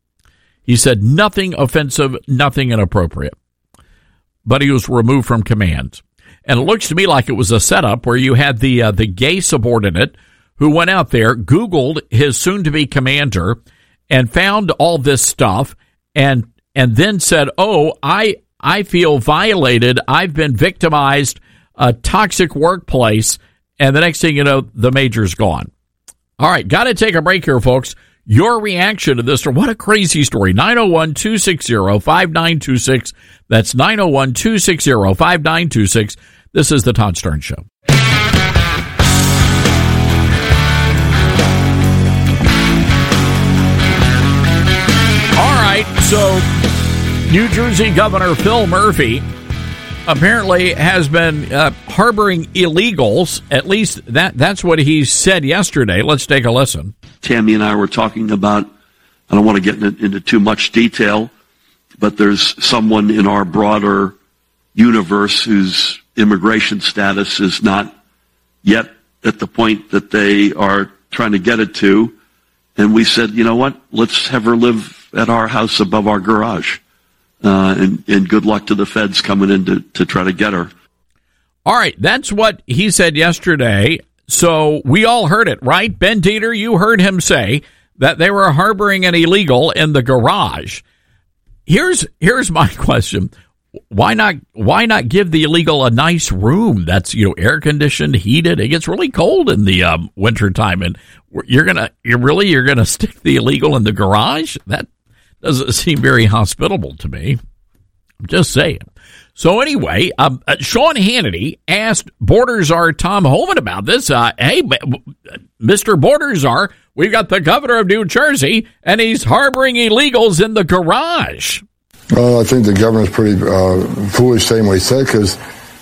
He said nothing offensive, nothing inappropriate, but he was removed from command. And it looks to me like it was a setup where you had the uh, the gay subordinate who went out there, Googled his soon-to-be commander, and found all this stuff, and and then said, oh, I I feel violated. I've been victimized, a toxic workplace, and the next thing you know, the major's gone. All right, got to take a break here, folks. Your reaction to this, or what a crazy story. nine oh one, two six zero, five nine two six. That's nine oh one, two six zero, five nine two six. This is the Todd Stern Show. So, New Jersey Governor Phil Murphy apparently has been uh, harboring illegals. At least that that's what he said yesterday. Let's take a listen. Tammy and I were talking about, I don't want to get into, into too much detail, but there's someone in our broader universe whose immigration status is not yet at the point that they are trying to get it to. And we said, you know what, let's have her live at our house above our garage. Uh, and, and good luck to the feds coming in to, to try to get her. All right, that's what he said yesterday. So we all heard it, right? Ben Dieter, you heard him say that they were harboring an illegal in the garage. Here's here's my question. Why not why not give the illegal a nice room that's, you know, air conditioned, heated? It gets really cold in the um, wintertime, and you're gonna you're really you're gonna stick the illegal in the garage? That doesn't seem very hospitable to me. I'm just saying. So anyway, um, uh, Sean Hannity asked Border Czar Tom Homan about this. Uh, hey, Mister Border Czar, we've got the governor of New Jersey, and he's harboring illegals in the garage. Well, I think the governor's pretty uh, foolish saying what he said, because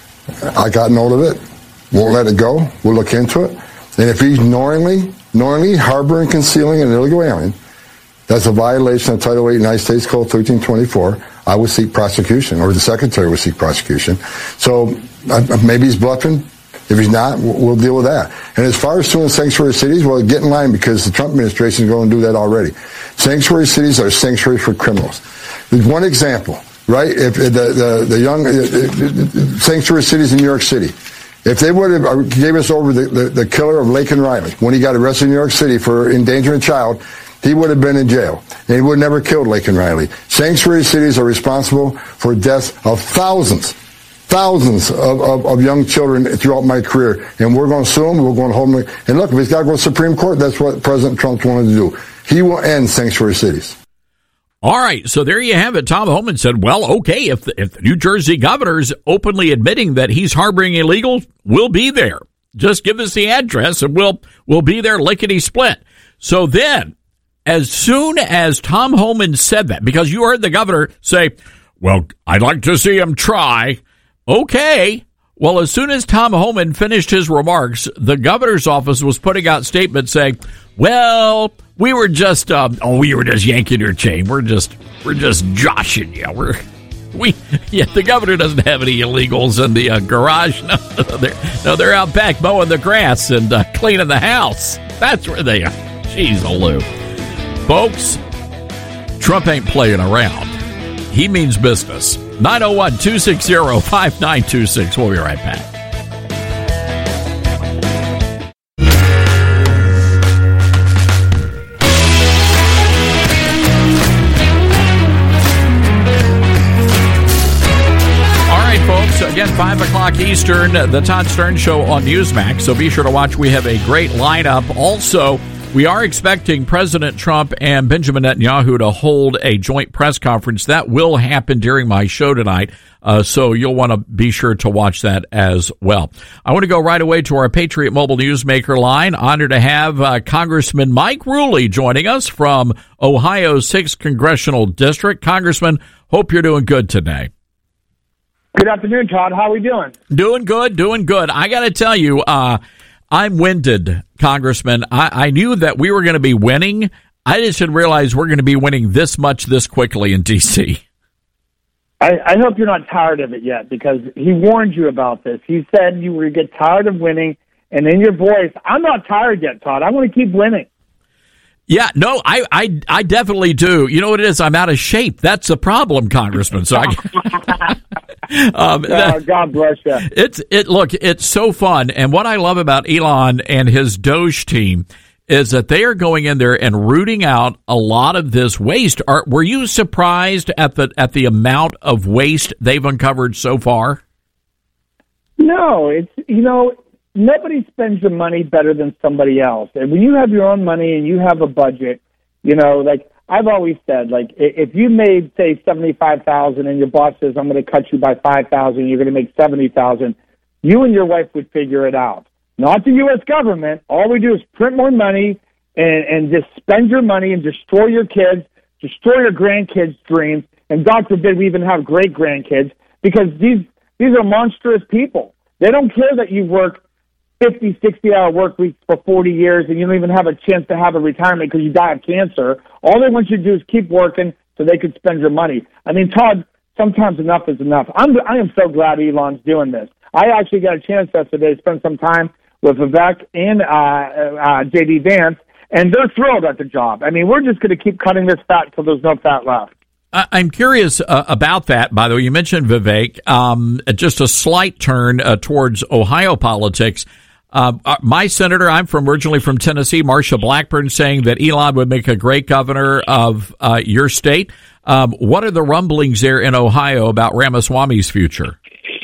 I got note of it. Won't let it go. We'll look into it. And if he's knowingly, knowingly harboring, concealing an illegal alien, that's a violation of Title eight United States Code thirteen twenty-four. I would seek prosecution, or the secretary would seek prosecution. So uh, maybe he's bluffing. If he's not, we'll deal with that. And as far as suing sanctuary cities, well, get in line, because the Trump administration is going to do that already. Sanctuary cities are sanctuaries for criminals. There's one example, right? If the the, the young uh, sanctuary cities in New York City, if they would have gave us over the, the, the killer of Laken Riley when he got arrested in New York City for endangering a child, he would have been in jail, and he would have never killed Laken Riley. Sanctuary cities are responsible for deaths of thousands, thousands of, of, of young children throughout my career, and we're going to sue them, we're going to hold them. And look, if he's got to go to the Supreme Court, that's what President Trump wanted to do. He will end sanctuary cities. All right, so there you have it. Tom Homan said, well, okay, if the, if the New Jersey governor's openly admitting that he's harboring illegals, we'll be there. Just give us the address, and we'll we'll be there lickety-split. So then, as soon as Tom Homan said that, because you heard the governor say, well, I'd like to see him try. Okay. Well, as soon as Tom Homan finished his remarks, the governor's office was putting out statements saying, Well, we were just um, oh, we were just yanking your chain. We're just we're just joshing you. We're we yeah. The governor doesn't have any illegals in the uh, garage. No, they're no, they're out back mowing the grass and uh, cleaning the house. That's where they are. Jeez, Lou, folks. Trump ain't playing around. He means business. nine oh one, two six zero, five nine two six. We'll be right back. Again, five o'clock Eastern, the Todd Stern Show on Newsmax, so be sure to watch. We have a great lineup. Also, we are expecting President Trump and Benjamin Netanyahu to hold a joint press conference. That will happen during my show tonight, uh, so you'll want to be sure to watch that as well. I want to go right away to our Patriot Mobile Newsmaker line. Honored to have uh, Congressman Mike Rulli joining us from Ohio's sixth Congressional District. Congressman, hope you're doing good today. Good afternoon, Todd. How are we doing? Doing good, doing good. I got to tell you, uh, I'm winded, Congressman. I, I knew that we were going to be winning. I just didn't realize we're going to be winning this much this quickly in D C. I, I hope you're not tired of it yet, because he warned you about this. He said you were get tired of winning, and in your voice, I'm not tired yet, Todd. I want to keep winning. Yeah, no, I, I, I definitely do. You know what it is? I'm out of shape. That's the problem, Congressman. So I, um, oh, God bless you. It's it. Look, it's so fun, and what I love about Elon and his Doge team is that they are going in there and rooting out a lot of this waste. Are were you surprised at the at the amount of waste they've uncovered so far? No, it's you know. Nobody spends your money better than somebody else. And when you have your own money and you have a budget, you know, like I've always said, like if you made, say, seventy-five thousand dollars and your boss says, I'm going to cut you by five thousand dollars, you're going to make seventy thousand dollars, you and your wife would figure it out. Not the U S government. All we do is print more money and, and just spend your money and destroy your kids, destroy your grandkids' dreams, and God forbid we even have great-grandkids, because these these are monstrous people. They don't care that you work fifty, sixty-hour work weeks for forty years and you don't even have a chance to have a retirement because you die of cancer. All they want you to do is keep working so they can spend your money. I mean, Todd, sometimes enough is enough. I'm, I am so glad Elon's doing this. I actually got a chance yesterday to spend some time with Vivek and uh, uh, J D Vance, and they're thrilled at the job. I mean, we're just going to keep cutting this fat until there's no fat left. I'm curious uh, about that, by the way. You mentioned Vivek. Um, just a slight turn uh, towards Ohio politics. Uh, my senator, I'm from originally from Tennessee, Marsha Blackburn, saying that Elon would make a great governor of uh, your state. Um, what are the rumblings there in Ohio about Ramaswamy's future?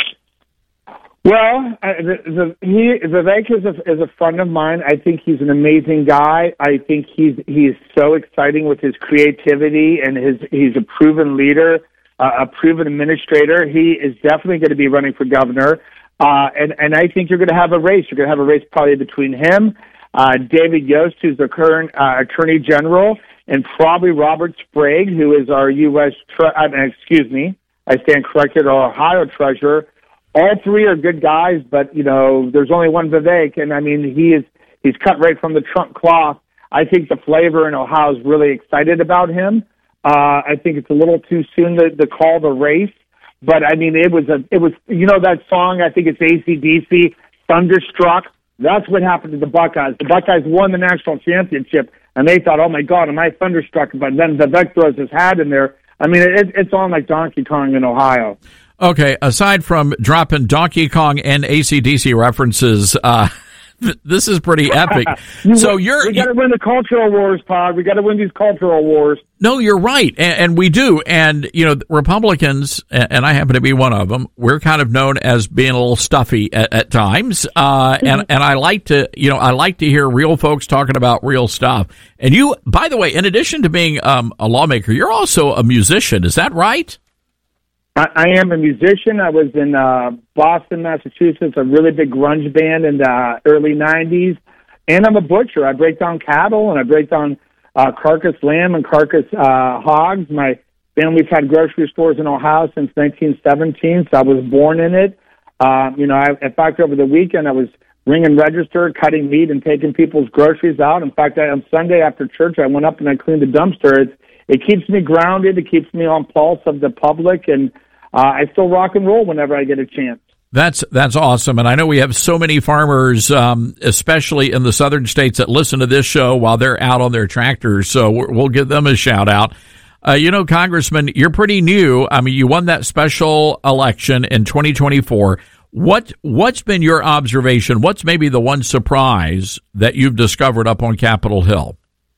Well, uh, the, the, he, Vivek is a, is a friend of mine. I think he's an amazing guy. I think he's he's so exciting with his creativity, and his he's a proven leader, uh, a proven administrator. He is definitely going to be running for governor. Uh, and, and I think you're going to have a race. You're going to have a race probably between him, uh, David Yost, who's the current uh, Attorney General, and probably Robert Sprague, who is our U S Tre- uh, excuse me, I stand corrected, our Ohio Treasurer. All three are good guys, but you know, there's only one Vivek, and I mean, he is he's cut right from the Trump cloth. I think the flavor in Ohio is really excited about him. Uh, I think it's a little too soon to, to call the race. But, I mean, it was, a, it was, you know, that song, I think it's A C D C, Thunderstruck. That's what happened to the Buckeyes. The Buckeyes won the national championship, and they thought, oh, my God, am I thunderstruck? But then Vivek throws his hat in there. I mean, it, it's on like Donkey Kong in Ohio. Okay, aside from dropping Donkey Kong and A C D C references, uh, this is pretty epic. you, so you're we got to win the cultural wars, Todd. We got to win these cultural wars. No, you're right, and, and we do. And you know, Republicans, and I happen to be one of them. We're kind of known as being a little stuffy at, at times, uh, and and I like to, you know, I like to hear real folks talking about real stuff. And you, by the way, in addition to being um, a lawmaker, you're also a musician. Is that right? I, I am a musician. I was in uh, Boston, Massachusetts, a really big grunge band in the early nineties. And I'm a butcher. I break down cattle, and I break down uh, carcass lamb and carcass uh, hogs. My family's had grocery stores in Ohio since nineteen seventeen, so I was born in it. Uh, you know, I, in fact, over the weekend, I was ring and register, cutting meat, and taking people's groceries out. In fact, I, on Sunday after church, I went up and I cleaned the dumpster. It, it keeps me grounded. It keeps me on pulse of the public, and uh, I still rock and roll whenever I get a chance. That's that's awesome, and I know we have so many farmers, um, especially in the southern states, that listen to this show while they're out on their tractors, so we'll give them a shout-out. Uh, you know, Congressman, you're pretty new. I mean, you won that special election in twenty twenty-four. What, what's been your observation? What's maybe the one surprise that you've discovered up on Capitol Hill?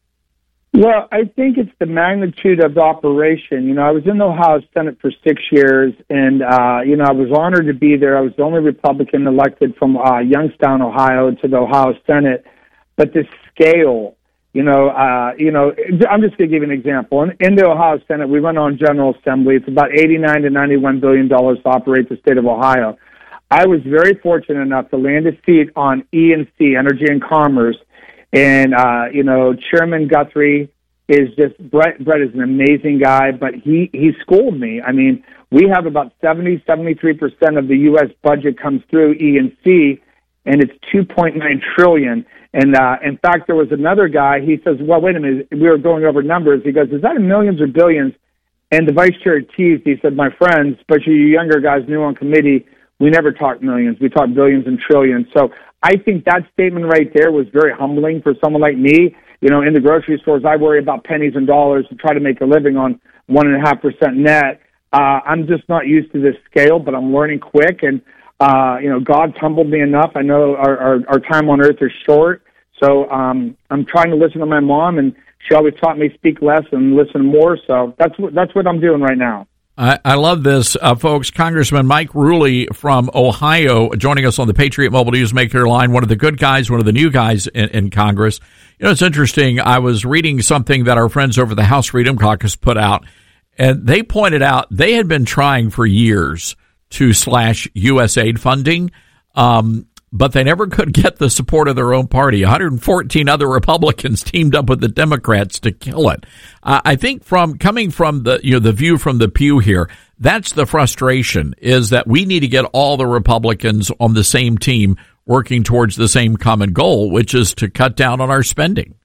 Well, I think it's the magnitude of the operation. You know, I was in the Ohio Senate for six years, and, uh, you know, I was honored to be there. I was the only Republican elected from uh, Youngstown, Ohio, to the Ohio Senate. But the scale, you know, uh, you know, I'm just going to give you an example. In, in the Ohio Senate, we run on General Assembly. It's about eighty-nine to ninety-one billion dollars to operate the state of Ohio. I was very fortunate enough to land a seat on E and C, Energy and Commerce. And, uh, you know, Chairman Guthrie is just, Brett, Brett is an amazing guy, but he, he schooled me. I mean, we have about seventy, seventy-three percent of the U S budget comes through E and C, and it's two point nine trillion dollars. And, uh, in fact, there was another guy, he says, well, wait a minute, we were going over numbers. He goes, is that in millions or billions? And the vice chair teased, he said, my friends, especially you younger guys new on committee, we never talk millions. We talk billions and trillions. So I think that statement right there was very humbling for someone like me. You know, in the grocery stores, I worry about pennies and dollars to try to make a living on one and a half percent net. Uh, I'm just not used to this scale, but I'm learning quick. And, uh, you know, God's humbled me enough. I know our, our, our time on earth is short. So um, I'm trying to listen to my mom, and she always taught me speak less and listen more. So that's what, that's what I'm doing right now. I, I love this, uh, folks. Congressman Mike Rulli from Ohio joining us on the Patriot Mobile Newsmaker line, one of the good guys, one of the new guys in, in Congress. You know, it's interesting. I was reading something that our friends over the House Freedom Caucus put out, and they pointed out they had been trying for years to slash U S aid funding, um, but they never could get the support of their own party. one hundred fourteen other Republicans teamed up with the Democrats to kill it. Uh, I think from coming from the, you know, the view from the pew here, that's the frustration, is that we need to get all the Republicans on the same team working towards the same common goal, which is to cut down on our spending.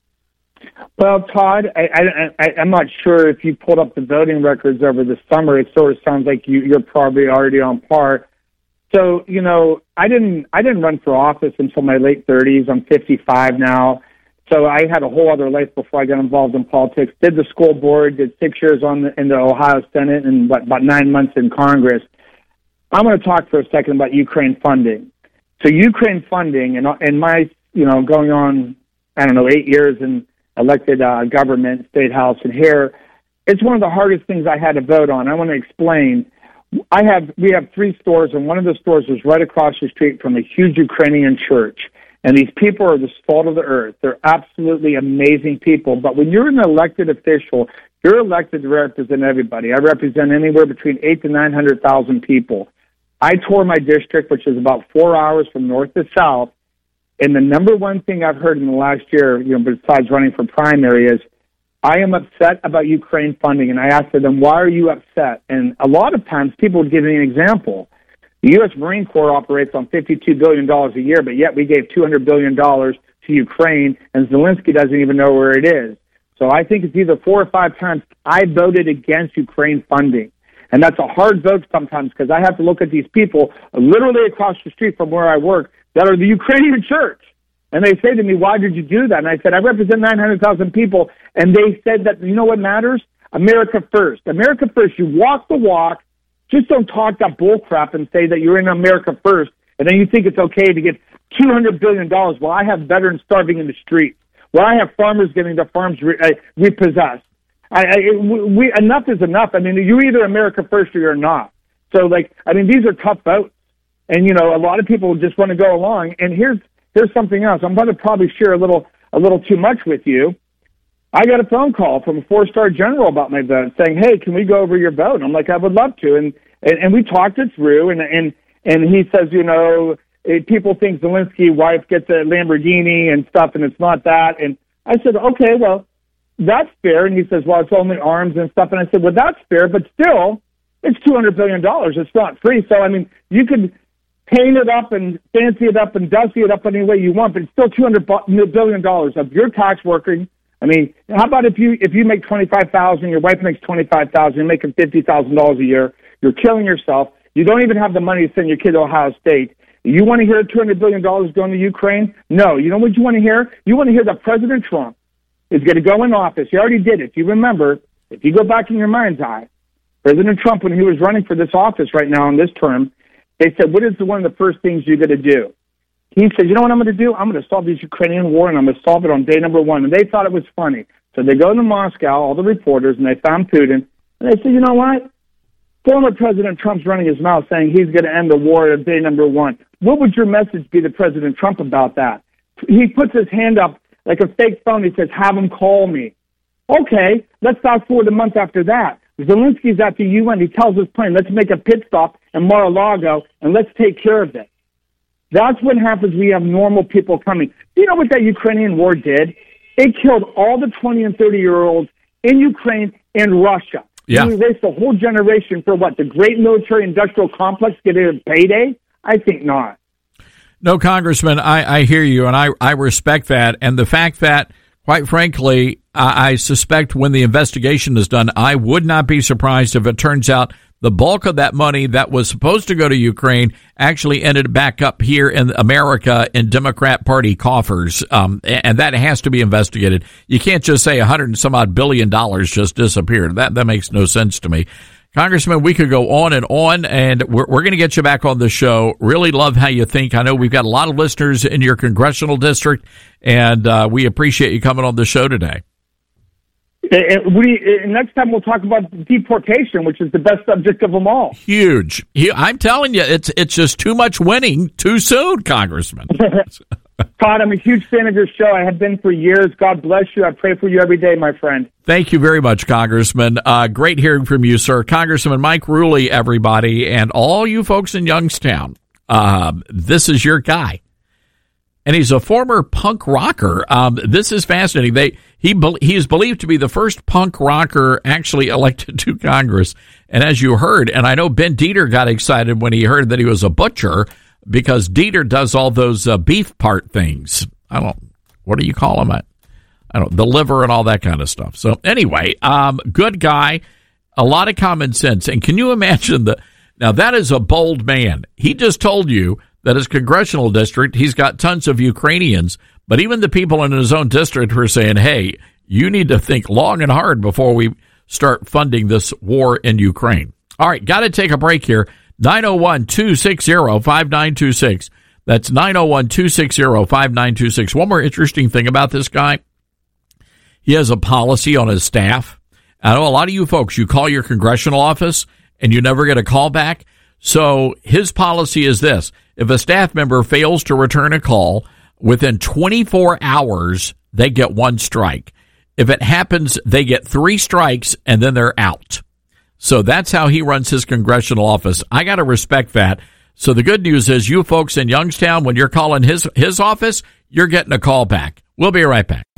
Well, Todd, I, I, I, I'm not sure if you pulled up the voting records over the summer. It sort of sounds like you, you're probably already on par. So, you know, I didn't I didn't run for office until my late thirties. I'm fifty-five now. So I had a whole other life before I got involved in politics. Did the school board, did six years on the, in the Ohio Senate, and what, about nine months in Congress. I'm going to talk for a second about Ukraine funding. So Ukraine funding, and in my, you know, going on, I don't know, eight years in elected uh, government, state house, and here, it's one of the hardest things I had to vote on. I want to explain. I have we have three stores, and one of the stores was right across the street from a huge Ukrainian church. And these people are the salt of the earth. They're absolutely amazing people. But when you're an elected official, you're elected to represent everybody. I represent anywhere between eight to nine hundred thousand people. I tour my district, which is about four hours from north to south. And the number one thing I've heard in the last year, you know, besides running for primary, is I am upset about Ukraine funding. And I asked them, why are you upset? And a lot of times people would give me an example. The U S Marine Corps operates on fifty-two billion dollars a year, but yet we gave two hundred billion dollars to Ukraine, and Zelensky doesn't even know where it is. So I think it's either four or five times I voted against Ukraine funding. And that's a hard vote sometimes because I have to look at these people literally across the street from where I work that are the Ukrainian church. And they say to me, why did you do that? And I said, I represent nine hundred thousand people. And they said that, you know what matters? America first. America first. You walk the walk. Just don't talk that bull crap and say that you're in America first, and then you think it's okay to get two hundred billion dollars while I have veterans starving in the streets, while I have farmers getting their farms re- uh, repossessed. I, I, we, enough is enough. I mean, you're either America first or you're not. So, like, I mean, these are tough votes. And, you know, a lot of people just want to go along. And here's here's something else. I'm going to probably share a little a little too much with you. I got a phone call from a four-star general about my vote saying, hey, can we go over your vote? And I'm like, I would love to. And and, and we talked it through, and, and, and he says, you know, it, people think Zelensky's wife gets a Lamborghini and stuff, and it's not that. And I said, okay, well, that's fair. And he says, well, it's only arms and stuff. And I said, well, that's fair, but still, it's two hundred billion dollars. It's not free. So, I mean, you could, paint it up and fancy it up and dusty it up any way you want, but it's still two hundred billion dollars of your tax working. I mean, how about if you if you make twenty-five thousand dollars, your wife makes twenty-five thousand dollars, you're making fifty thousand dollars a year, you're killing yourself, you don't even have the money to send your kid to Ohio State. You want to hear two hundred billion dollars going to Ukraine? No. You know what you want to hear? You want to hear that President Trump is going to go in office. He already did it. You remember, if you go back in your mind's eye, President Trump, when he was running for this office right now in this term, they said, what is the, one of the first things you're going to do? He said, you know what I'm going to do? I'm going to solve this Ukrainian war, and I'm going to solve it on day number one. And they thought it was funny. So they go to Moscow, all the reporters, and they found Putin, and they said, you know what? Former President Trump's running his mouth saying he's going to end the war at day number one. What would your message be to President Trump about that? He puts his hand up like a fake phone. He says, have him call me. Okay, let's fast forward a month after that. Zelensky's at the U N. He tells his plane, let's make a pit stop in Mar-a-Lago, and let's take care of it. That's what happens when you have normal people coming. Do you know what that Ukrainian war did? It killed all the twenty and thirty-year-olds in Ukraine and Russia. Yeah. We waste a whole generation for what? The great military-industrial complex getting a payday? I think not. No, Congressman, I, I hear you, and I, I respect that. And the fact that, quite frankly, I, I suspect when the investigation is done, I would not be surprised if it turns out the bulk of that money that was supposed to go to Ukraine actually ended back up here in America in Democrat Party coffers, um, and that has to be investigated. You can't just say a hundred and some odd billion dollars just disappeared. That that makes no sense to me. Congressman, we could go on and on, and we're, we're going to get you back on the show. Really love how you think. I know we've got a lot of listeners in your congressional district, and uh, we appreciate you coming on the show today. And we, and next time we'll talk about deportation, which is the best subject of them all. Huge. I'm telling you, it's it's just too much winning too soon, Congressman. Todd, I'm a huge fan of your show. I have been for years. God bless you. I pray for you every day, my friend. Thank you very much, Congressman. Uh, great hearing from you, sir. Congressman Mike Rulli, everybody, and all you folks in Youngstown. Uh, this is your guy. And he's a former punk rocker. Um, this is fascinating. They he he is believed to be the first punk rocker actually elected to Congress. And as you heard, and I know Ben Dieter got excited when he heard that he was a butcher, because Dieter does all those uh, beef part things. I don't, what do you call them? I, I don't, the liver and all that kind of stuff. So anyway, um, good guy, a lot of common sense. And can you imagine the, now that is a bold man. He just told you that his congressional district, he's got tons of Ukrainians, but even the people in his own district were saying, hey, you need to think long and hard before we start funding this war in Ukraine. All right, got to take a break here. nine oh one, two six zero, five nine two six. That's nine oh one, two six zero, five nine two six. One more interesting thing about this guy. He has a policy on his staff. I know a lot of you folks, you call your congressional office and you never get a call back. So his policy is this. If a staff member fails to return a call, within twenty-four hours, they get one strike. If it happens, they get three strikes and then they're out. So that's how he runs his congressional office. I got to respect that. So the good news is you folks in Youngstown, when you're calling his his office, you're getting a call back. We'll be right back.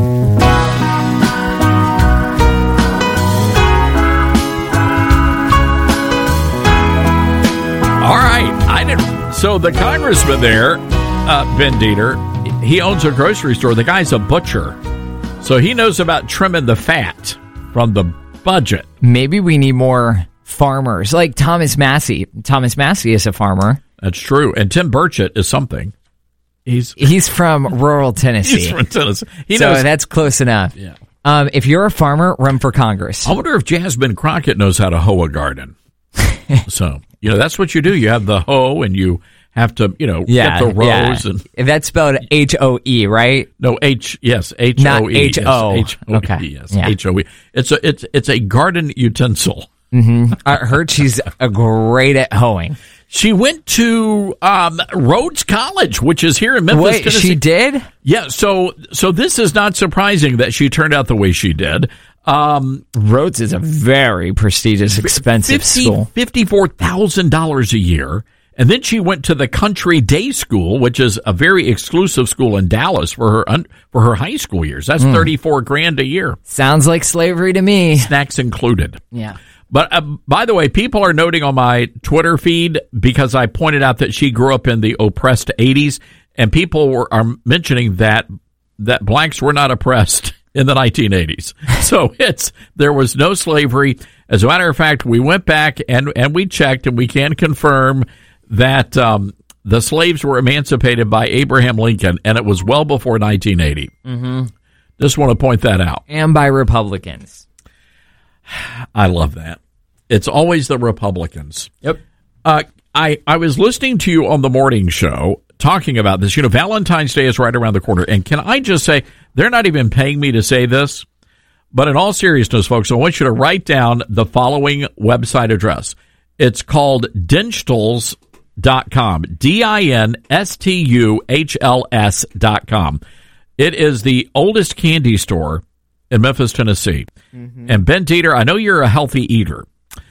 All right. I didn't. So the congressman there, uh, Ben Dieter, he owns a grocery store. The guy's a butcher. So he knows about trimming the fat from the budget. Maybe we need more farmers, like Thomas Massey. Thomas Massey is a farmer. That's true. And Tim Burchett is something. He's he's from rural Tennessee. He's from Tennessee. He so knows. That's close enough. Yeah. Um, if you're a farmer, run for Congress. I wonder if Jasmine Crockett knows how to hoe a garden. So, you know, that's what you do. You have the hoe and you have to, you know, yeah, get the rows. Yeah. And that's spelled H O E, right? No, H, yes, H O E. Not H O. Yes, H O E, okay. yes, yeah. H O E. It's a, it's, it's a garden utensil. Mm-hmm. I heard she's a great at hoeing. She went to um, Rhodes College, which is here in Memphis, Wait, Tennessee. she did? Yeah, so so this is not surprising that she turned out the way she did. Um, Rhodes is a very prestigious, expensive fifty, school. fifty-four thousand dollars a year. And then she went to the Country Day School, which is a very exclusive school in Dallas for her un- for her high school years. That's mm. thirty-four grand a year. Sounds like slavery to me. Snacks included. Yeah. But uh, by the way, people are noting on my Twitter feed, because I pointed out that she grew up in the oppressed eighties, and people were, are mentioning that that blacks were not oppressed in the nineteen eighties. So it's there was no slavery. As a matter of fact, we went back and, and we checked, and we can confirm that um, the slaves were emancipated by Abraham Lincoln, and it was well before nineteen eighty. Mm-hmm. Just want to point that out. And by Republicans. I love that. It's always the Republicans. Yep. Uh, I, I was listening to you on the morning show talking about this. You know, Valentine's Day is right around the corner. And can I just say, they're not even paying me to say this. But in all seriousness, folks, I want you to write down the following website address. It's called Dinstals dot com. D I N S T U H L S dot com. It is the oldest candy store in Memphis, Tennessee. Mm-hmm. And Ben Dieter, I know you're a healthy eater,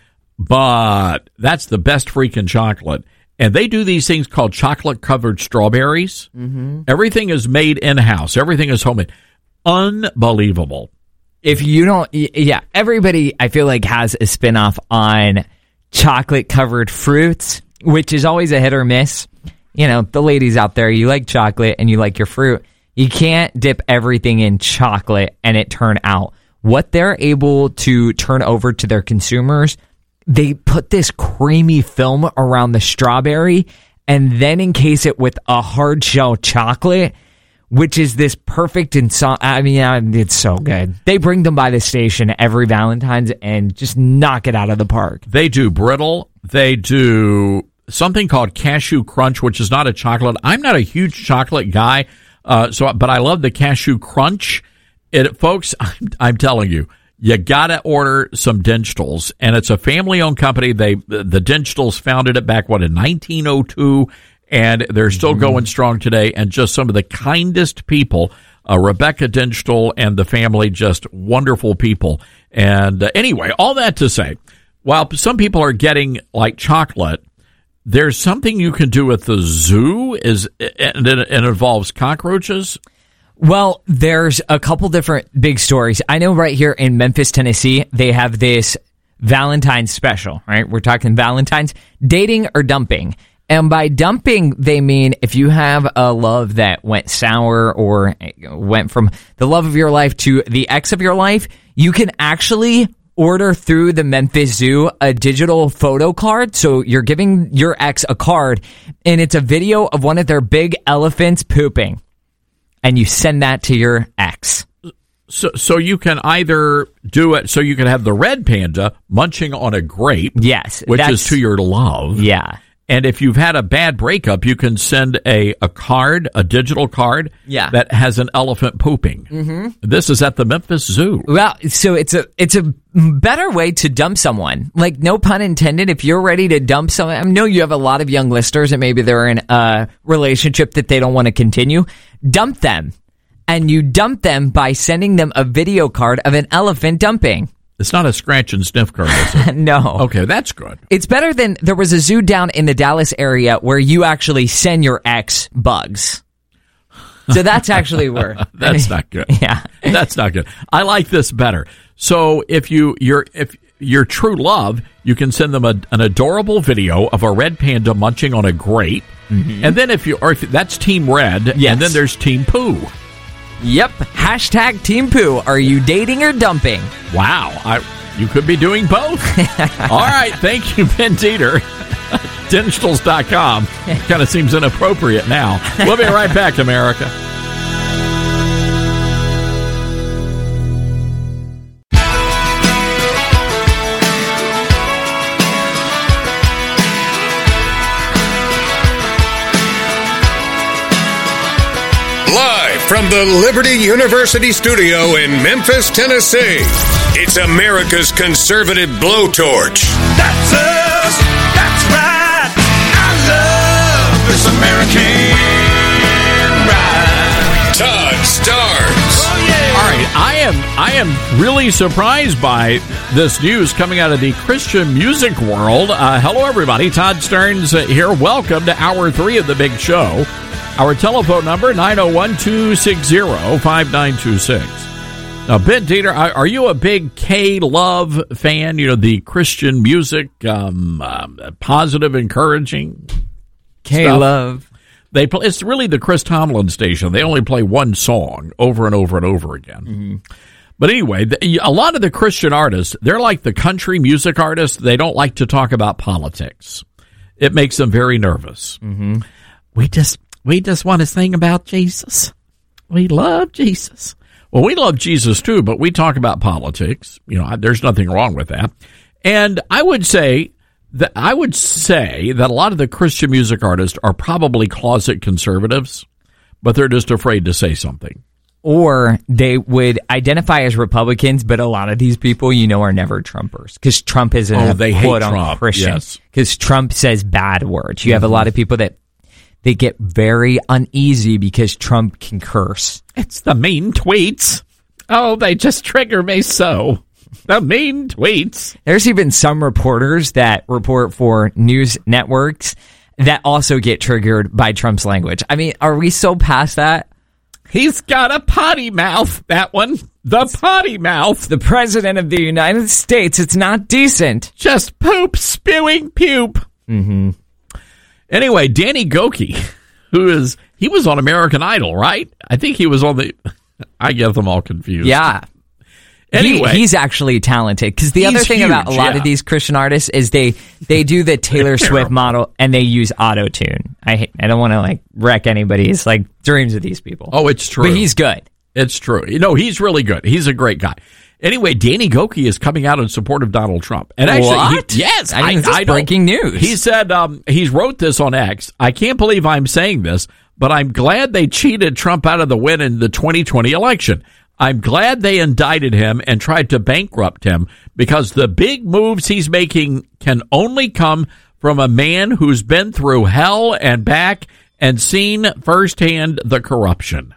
but that's the best freaking chocolate. And they do these things called chocolate-covered strawberries. Mm-hmm. Everything is made in-house. Everything is homemade. Unbelievable. If you don't, yeah, everybody, I feel like, has a spinoff on chocolate-covered fruits, which is always a hit or miss. You know, the ladies out there, you like chocolate and you like your fruit. You can't dip everything in chocolate and it turn out. What they're able to turn over to their consumers, they put this creamy film around the strawberry and then encase it with a hard shell chocolate, which is this perfect and so, I mean, it's so good. They bring them by the station every Valentine's and just knock it out of the park. They do brittle. They do something called Cashew Crunch, which is not a chocolate. I'm not a huge chocolate guy. Uh, so, but I love the Cashew Crunch. It, folks, I'm, I'm telling you, you gotta order some Dinstals, and it's a family-owned company. They the, the Dinstals founded it back what in nineteen oh two, and they're still mm-hmm. going strong today. And just some of the kindest people. Uh, Rebecca Dinstal and the family, just wonderful people. And uh, anyway, all that to say, while some people are getting like chocolate, there's something you can do at the zoo, is and it, it involves cockroaches. Well, there's a couple different big stories. I know right here in Memphis, Tennessee, they have this Valentine's special, right? We're talking Valentine's, dating or dumping. And by dumping, they mean if you have a love that went sour or went from the love of your life to the ex of your life, you can actually order through the Memphis Zoo a digital photo card. So you're giving your ex a card, and it's a video of one of their big elephants pooping. And you send that to your ex. So so you can either do it, so you can have the red panda munching on a grape. Yes. Which is to your love. Yeah. And if you've had a bad breakup, you can send a, a card, a digital card, yeah. that has an elephant pooping. Mm-hmm. This is at the Memphis Zoo. Well, so it's a it's a better way to dump someone. Like, no pun intended. If you're ready to dump someone, I know you have a lot of young listeners and maybe they're in a relationship that they don't want to continue. Dump them. And you dump them by sending them a video card of an elephant dumping. It's not a scratch and sniff card, is it? No. Okay, that's good. It's better than, there was a zoo down in the Dallas area where you actually send your ex bugs. So that's actually worse. That's not good. Yeah. That's not good. I like this better. So if you, your if your true love, you can send them a, an adorable video of a red panda munching on a grape. Mm-hmm. And then if you, or if that's Team Red, yes. And then there's Team Poo. Yep. Hashtag Team Poo. Are you dating or dumping? Wow. I, you could be doing both. All right. Thank you, Ben Dieter. Dinstals dot com. Kind of seems inappropriate now. We'll be right back, America. Live from the Liberty University studio in Memphis, Tennessee, it's America's conservative blowtorch. That's us. That's right. I love this American ride. Todd Starnes. Oh, yeah. All right, I am I am really surprised by this news coming out of the Christian music world. Uh, hello, everybody. Todd Starnes uh, here. Welcome to Hour three of the Big Show. Our telephone number, nine oh one, two six zero, five nine two six. Now, Ben Dieter, are, are you a big K-Love fan? You know, the Christian music, um, um, positive, encouraging K-Love. They play, it's really the Chris Tomlin station. They only play one song over and over and over again. Mm-hmm. But anyway, the, a lot of the Christian artists, they're like the country music artists. They don't like to talk about politics. It makes them very nervous. Mm-hmm. We just we just want to sing about Jesus. We love Jesus. Well, we love Jesus too, but we talk about politics. You know, there's nothing wrong with that. And I would say that I would say that a lot of the Christian music artists are probably closet conservatives, but they're just afraid to say something. Or they would identify as Republicans, but a lot of these people, you know, are never Trumpers because Trump isn't oh, a they quote hate unquote Trump. Christian. Yes. Because Trump says bad words. You Mm-hmm. have a lot of people that they get very uneasy because Trump can curse. It's the mean tweets. Oh, they just trigger me so. The mean tweets. There's even some reporters that report for news networks that also get triggered by Trump's language. I mean, are we so past that? He's got a potty mouth, that one. The potty mouth. The president of the United States. It's not decent. Just poop, spewing pupe. Mm-hmm. Anyway, Danny Gokey, who is, he was on American Idol, right? I think he was on the, I get them all confused. Yeah. Anyway. He, he's actually talented because the He's other thing huge, about a lot yeah. of these Christian artists is they they do the Taylor Swift model and they use auto-tune. I hate, I don't want to like wreck anybody's like dreams of these people. Oh, it's true. But he's good. It's true. You know, he's really good. He's a great guy. Anyway, Danny Gokey is coming out in support of Donald Trump. And actually, what? He, yes, I mean, this is breaking news. He said um, he wrote this on X. I can't believe I'm saying this, but I'm glad they cheated Trump out of the win in the twenty twenty election. I'm glad they indicted him and tried to bankrupt him because the big moves he's making can only come from a man who's been through hell and back and seen firsthand the corruption.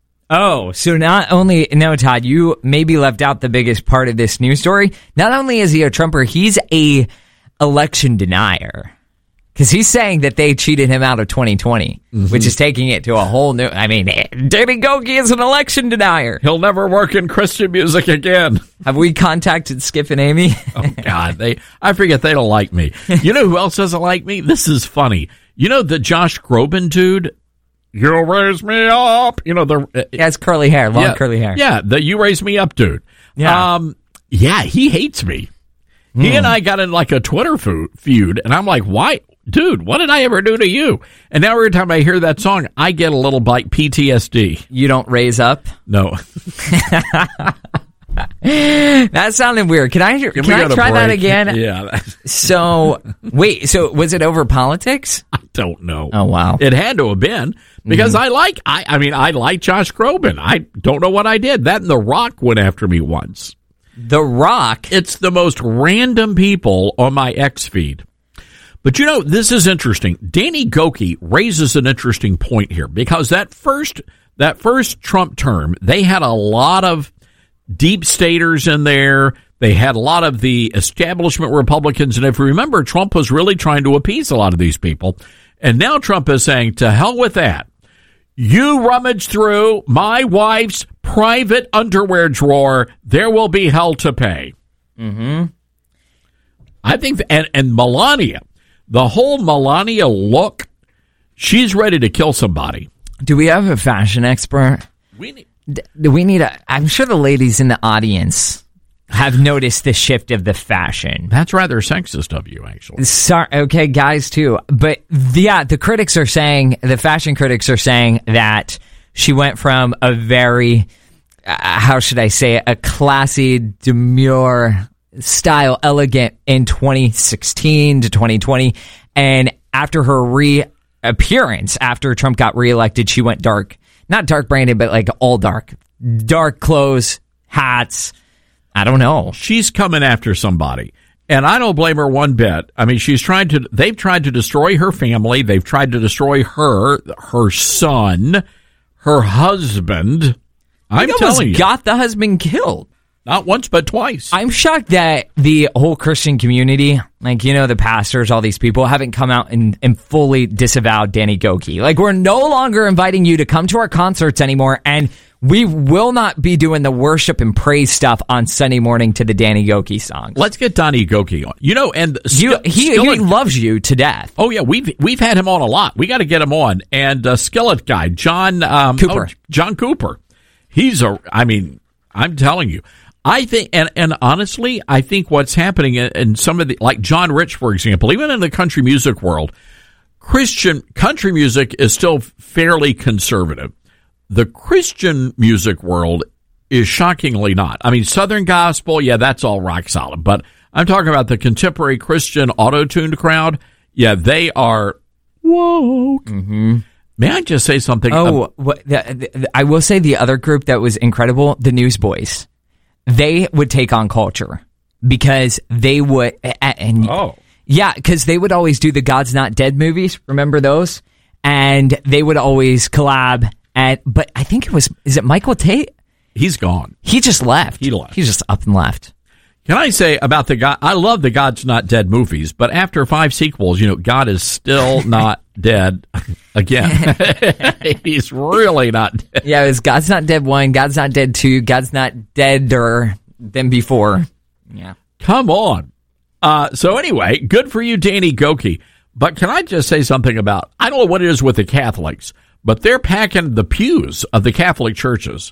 Oh, so not only, no, Todd, you maybe left out the biggest part of this news story. Not only is he a Trumper, he's a election denier. Because he's saying that they cheated him out of twenty twenty, mm-hmm. which is taking it to a whole new... I mean, Danny Gokey is an election denier. He'll never work in Christian music again. Have we contacted Skip and Amy? Oh, God. they I forget they don't like me. You know who else doesn't like me? This is funny. You know the Josh Groban dude? You raise me up. You know, the... Uh, he has curly hair, long yeah, curly hair. Yeah, the You Raise Me Up dude. Yeah. Um, yeah, he hates me. Mm. He and I got in like a Twitter feud, and I'm like, why... Dude, what did I ever do to you? And now every time I hear that song, I get a little like P T S D. You don't raise up? No. That sounded weird. Can I, can I try that again? Yeah. So, wait, so was it over politics? I don't know. Oh, wow. It had to have been because Mm-hmm. I like, I, I mean, I like Josh Groban. I don't know what I did. That and The Rock went after me once. The Rock? It's the most random people on my X feed. But, you know, this is interesting. Danny Gokey raises an interesting point here because that first that first Trump term, they had a lot of deep staters in there. They had a lot of the establishment Republicans. And if you remember, Trump was really trying to appease a lot of these people. And now Trump is saying, to hell with that. You rummage through my wife's private underwear drawer. There will be hell to pay. Mm-hmm. I think, th- and, and Melania. The whole Melania look, she's ready to kill somebody. Do we have a fashion expert? We need, Do we need a... I'm sure the ladies in the audience have noticed the shift of the fashion. That's rather sexist of you, actually. Sorry, okay, guys, too. But, yeah, the critics are saying, the fashion critics are saying that she went from a very, uh, how should I say it, a classy, demure... style elegant in twenty sixteen to twenty twenty, and after her reappearance, after Trump got reelected, she went dark. Not dark branded, but like all dark. Dark clothes, hats. I don't know. She's coming after somebody. And I don't blame her one bit. I mean, she's trying to, they've tried to destroy her family. They've tried to destroy her, her son, her husband. I'm telling you. Got the husband killed. Not once, but twice. I'm shocked that the whole Christian community, like, you know, the pastors, all these people, haven't come out and, and fully disavowed Danny Gokey. Like, we're no longer inviting you to come to our concerts anymore, and We will not be doing the worship and praise stuff on Sunday morning to the Danny Gokey song. Let's get Donnie Gokey on. You know, and you, he, he loves you to death. Oh yeah, we've we've had him on a lot. We got to get him on. And uh, Skillet guy John um, Cooper, oh, John Cooper. He's a. I mean, I'm telling you. I think, and, and honestly, I think what's happening in, in some of the, like John Rich, for example, even in the country music world, Christian country music is still fairly conservative. The Christian music world is shockingly not. I mean, Southern gospel, yeah, that's all rock solid. But I'm talking about the contemporary Christian auto-tuned crowd. Yeah, they are woke. Mm-hmm. May I just say something? Oh, um, what, the, the, I will say the other group that was incredible, the Newsboys. They would take on culture because they would. And, oh. Yeah, because they would always do the God's Not Dead movies. Remember those? And they would always collab. And but I think it was, is it Michael Tate? He's gone. He just left. He left. He's just up and left. Can I say about the God? I love the God's Not Dead movies, but after five sequels, you know, God is still not dead again. He's really not dead. Yeah, it was God's Not Dead one, God's Not Dead two, God's Not Deader than before. Yeah. Come on. Uh, so anyway, good for you, Danny Gokey. But can I just say something about, I don't know what it is with the Catholics, but they're packing the pews of the Catholic churches.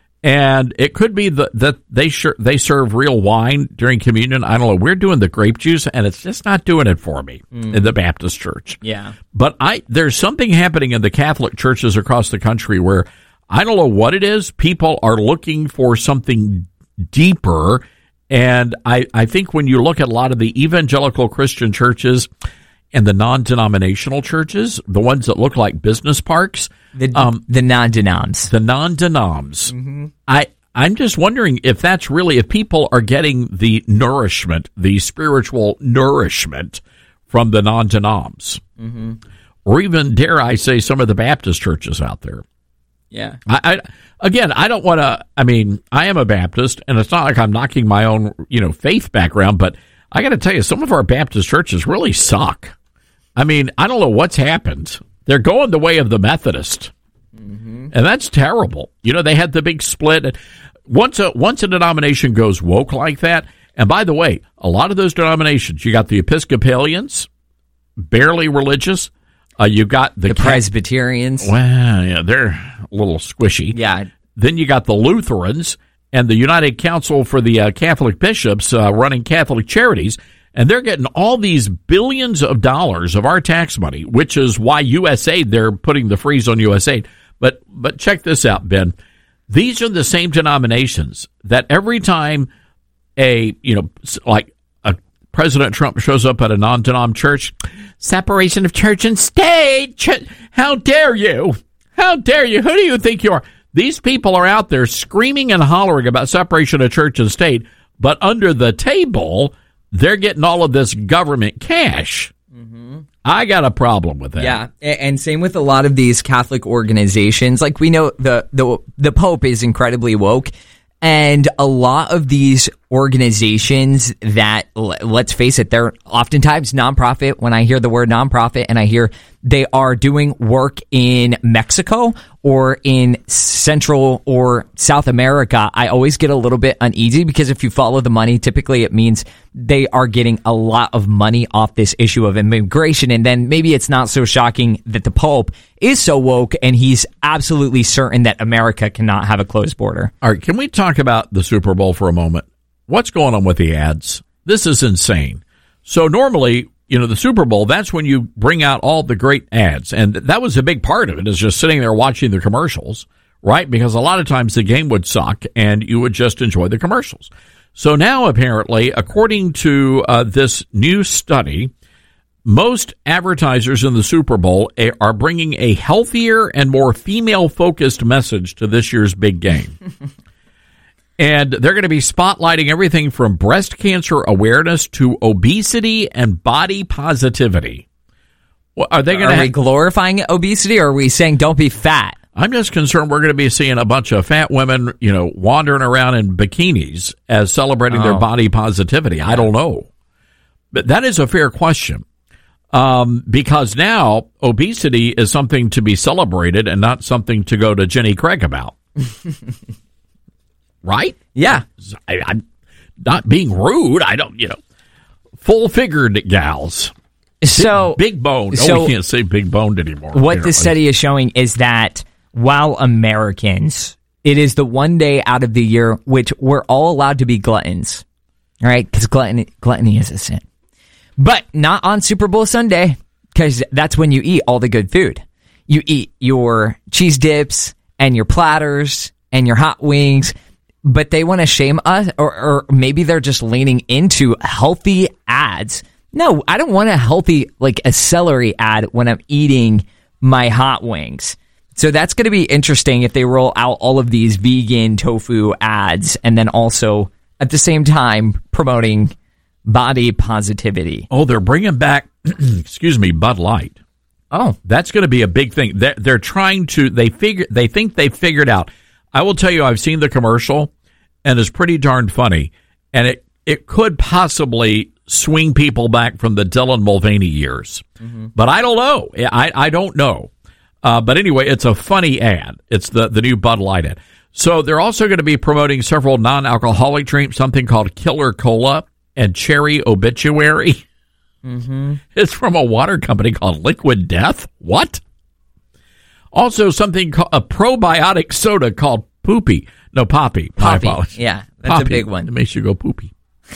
And it could be the, that they sure, they serve real wine during communion. I don't know. We're doing the grape juice, and it's just not doing it for me mm. in the Baptist church. Yeah. But I there's something happening in the Catholic churches across the country where I don't know what it is. People are looking for something deeper. And I, I think when you look at a lot of the evangelical Christian churches and the non-denominational churches, the ones that look like business parks, the um, the non-denoms, the non-denoms. Mm-hmm. I I'm just wondering if that's really if people are getting the nourishment, the spiritual nourishment from the non-denoms, mm-hmm. or even dare I say some of the Baptist churches out there. Yeah. I, I again, I don't want to. I mean, I am a Baptist, and it's not like I'm knocking my own you know faith background, but I got to tell you, some of our Baptist churches really suck. I mean, I don't know what's happened. They're going the way of the Methodist, mm-hmm. and that's terrible. You know, they had the big split. Once a once a denomination goes woke like that, and by the way, a lot of those denominations, you got the Episcopalians, barely religious. Uh, you got the, the Ca- Presbyterians. Well, yeah, they're a little squishy. Yeah. Then you got the Lutherans and the United Council for the uh, Catholic Bishops uh, running Catholic charities. And they're getting all these billions of dollars of our tax money, which is why U S A I D, they're putting the freeze on U S A I D. But but check this out, Ben. These are the same denominations that every time a, you know, like a President Trump shows up at a non-denom church, separation of church and state, ch- how dare you? How dare you? Who do you think you are? These people are out there screaming and hollering about separation of church and state, but under the table, they're getting all of this government cash. Mm-hmm. I got a problem with that. Yeah, and same with a lot of these Catholic organizations. Like we know the the the Pope is incredibly woke, and a lot of these organizations that, let's face it, they're oftentimes nonprofit. When I hear the word nonprofit and I hear they are doing work in Mexico or in Central or South America, I always get a little bit uneasy because if you follow the money, typically it means they are getting a lot of money off this issue of immigration. And then maybe it's not so shocking that the Pope is so woke and he's absolutely certain that America cannot have a closed border. All right, can we talk about the Super Bowl for a moment? What's going on with the ads? This is insane. So normally, you know, the Super Bowl, that's when you bring out all the great ads. And that was a big part of it, is just sitting there watching the commercials, right? Because a lot of times the game would suck and you would just enjoy the commercials. So now, apparently, according to uh, this new study, most advertisers in the Super Bowl are bringing a healthier and more female-focused message to this year's big game. And they're going to be spotlighting everything from breast cancer awareness to obesity and body positivity. Well, are they going to? Are ha- we glorifying obesity, or are we saying don't be fat? I'm just concerned we're going to be seeing a bunch of fat women, you know, wandering around in bikinis as celebrating oh. their body positivity. I don't know, but that is a fair question, um, because now obesity is something to be celebrated and not something to go to Jenny Craig about. Right? Yeah. I, I'm not being rude. I don't, you know, full-figured gals. So big boned. So oh, we can't say big boned anymore. What apparently. The study is showing is that while Americans, it is the one day out of the year which we're all allowed to be gluttons, all right? Because gluttony, gluttony is a sin. But not on Super Bowl Sunday, because that's when you eat all the good food. You eat your cheese dips and your platters and your hot wings, but they want to shame us, or, or maybe they're just leaning into healthy ads. No, I don't want a healthy, like a celery ad when I'm eating my hot wings. So that's going to be interesting if they roll out all of these vegan tofu ads and then also at the same time promoting body positivity. Oh, they're bringing back, excuse me, Bud Light. Oh, that's going to be a big thing. They're, they're trying to, they figure, they think they've figured out. I will tell you, I've seen the commercial and it's pretty darn funny. And it, it could possibly swing people back from the Dylan Mulvaney years. Mm-hmm. But I don't know. I, I don't know. Uh, but anyway, it's a funny ad. It's the, the new Bud Light ad. So they're also going to be promoting several non-alcoholic drinks, something called Killer Cola and Cherry Obituary. Mm-hmm. It's from a water company called Liquid Death. What? Also something called a probiotic soda called Poopy. No, Poppy. Poppy. Yeah, that's Poppy. A big one. It makes you go poopy.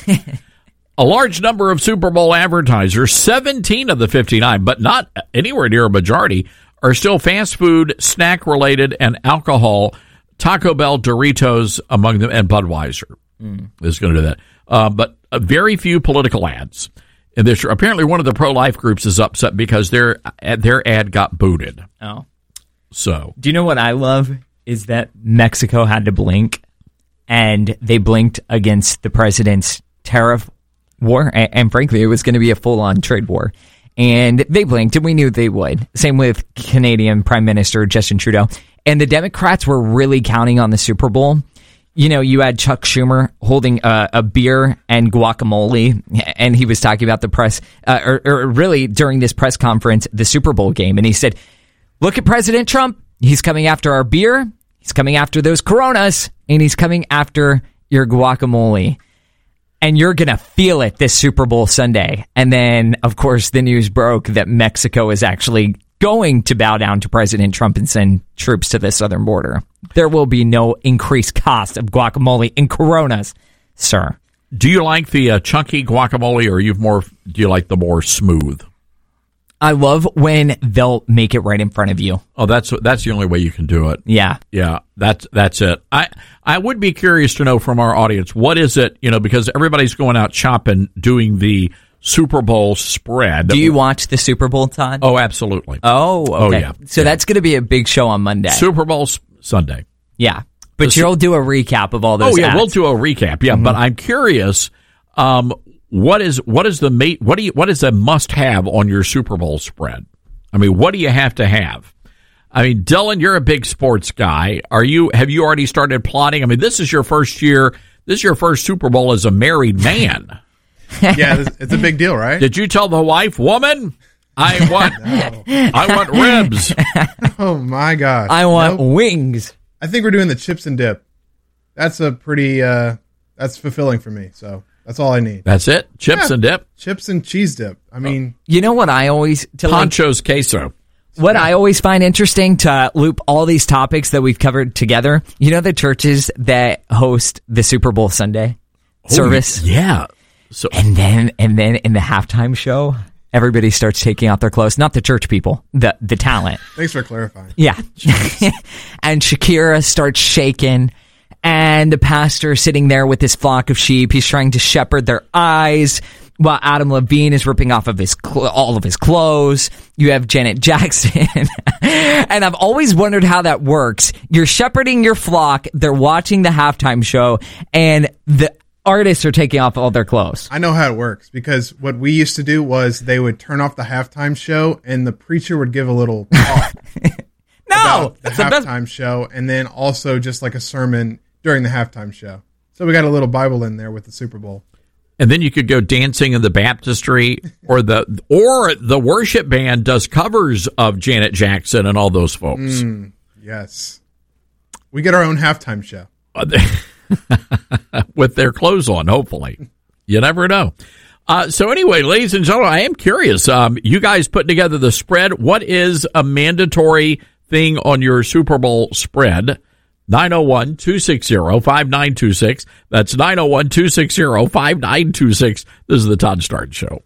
A large number of Super Bowl advertisers, seventeen of the fifty-nine, but not anywhere near a majority, are still fast food, snack-related, and alcohol. Taco Bell, Doritos, among them, and Budweiser mm. is going to do that. Uh, but uh, very few political ads. And this, apparently one of the pro-life groups is upset because their their ad got booted. Oh. So. Do you know what I love? Is that Mexico had to blink, and they blinked against the president's tariff war, and, and frankly, it was going to be a full-on trade war. And they blinked, and we knew they would. Same with Canadian Prime Minister Justin Trudeau. And the Democrats were really counting on the Super Bowl. You know, you had Chuck Schumer holding a, a beer and guacamole, and he was talking about the press, uh, or, or really during this press conference, the Super Bowl game. And he said, look at President Trump. He's coming after our beer. He's coming after those Coronas, and he's coming after your guacamole. And you're going to feel it this Super Bowl Sunday. And then, of course, the news broke that Mexico is actually going to bow down to President Trump and send troops to the southern border. There will be no increased cost of guacamole in Coronas, sir. Do you like the uh, chunky guacamole, or you more? Do you like the more smooth? I love when they'll make it right in front of you. Oh, that's that's the only way you can do it. Yeah, yeah, that's that's it. I I would be curious to know from our audience, what is it? You know, because everybody's going out shopping, doing the Super Bowl spread. Do you watch the Super Bowl, Todd? Oh, absolutely. Oh, okay. Oh, yeah. So yeah. that's going to be a big show on Monday. Super Bowl Sunday. Yeah, but the, you'll do a recap of all those. Oh yeah, ads. we'll do a recap. Yeah, mm-hmm. But I'm curious. Um, what is what is the mate? What do you what is a must have on your Super Bowl spread? I mean, what do you have to have? I mean, Dylan, you're a big sports guy. Are you? Have you already started plotting? I mean, this is your first year. This is your first Super Bowl as a married man. Yeah, it's a big deal, right? Did you tell the wife, woman, I want, no. I want ribs. Oh my gosh, I want nope. wings. I think we're doing the chips and dip. That's a pretty. Uh, that's fulfilling for me. So that's all I need. That's it. Chips yeah. and dip. Chips and cheese dip. I mean, you know what I always to Pancho's like, queso. What I always find interesting to loop all these topics that we've covered together. You know the churches that host the Super Bowl Sunday oh, service. Yeah. So and then and then in the halftime show, everybody starts taking off their clothes. Not the church people, the the talent. Thanks for clarifying. Yeah. And Shakira starts shaking, and the pastor is sitting there with his flock of sheep. He's trying to shepherd their eyes while Adam Levine is ripping off of his cl- all of his clothes. You have Janet Jackson. And I've always wondered how that works. You're shepherding your flock. They're watching the halftime show, and the artists are taking off all their clothes. I know how it works, because what we used to do was they would turn off the halftime show and the preacher would give a little talk no, about the halftime show, and then also just like a sermon during the halftime show. So we got a little Bible in there with the Super Bowl. And then you could go dancing in the baptistry, or the or the worship band does covers of Janet Jackson and all those folks. Mm, yes. We get our own halftime show. With their clothes on, hopefully. You never know. Uh, so anyway, ladies and gentlemen, I am curious. Um, you guys putting together the spread. What is a mandatory thing on your Super Bowl spread? nine oh one, two six zero, five nine two six. That's nine oh one, two six zero, five nine two six. This is the Todd Stark Show.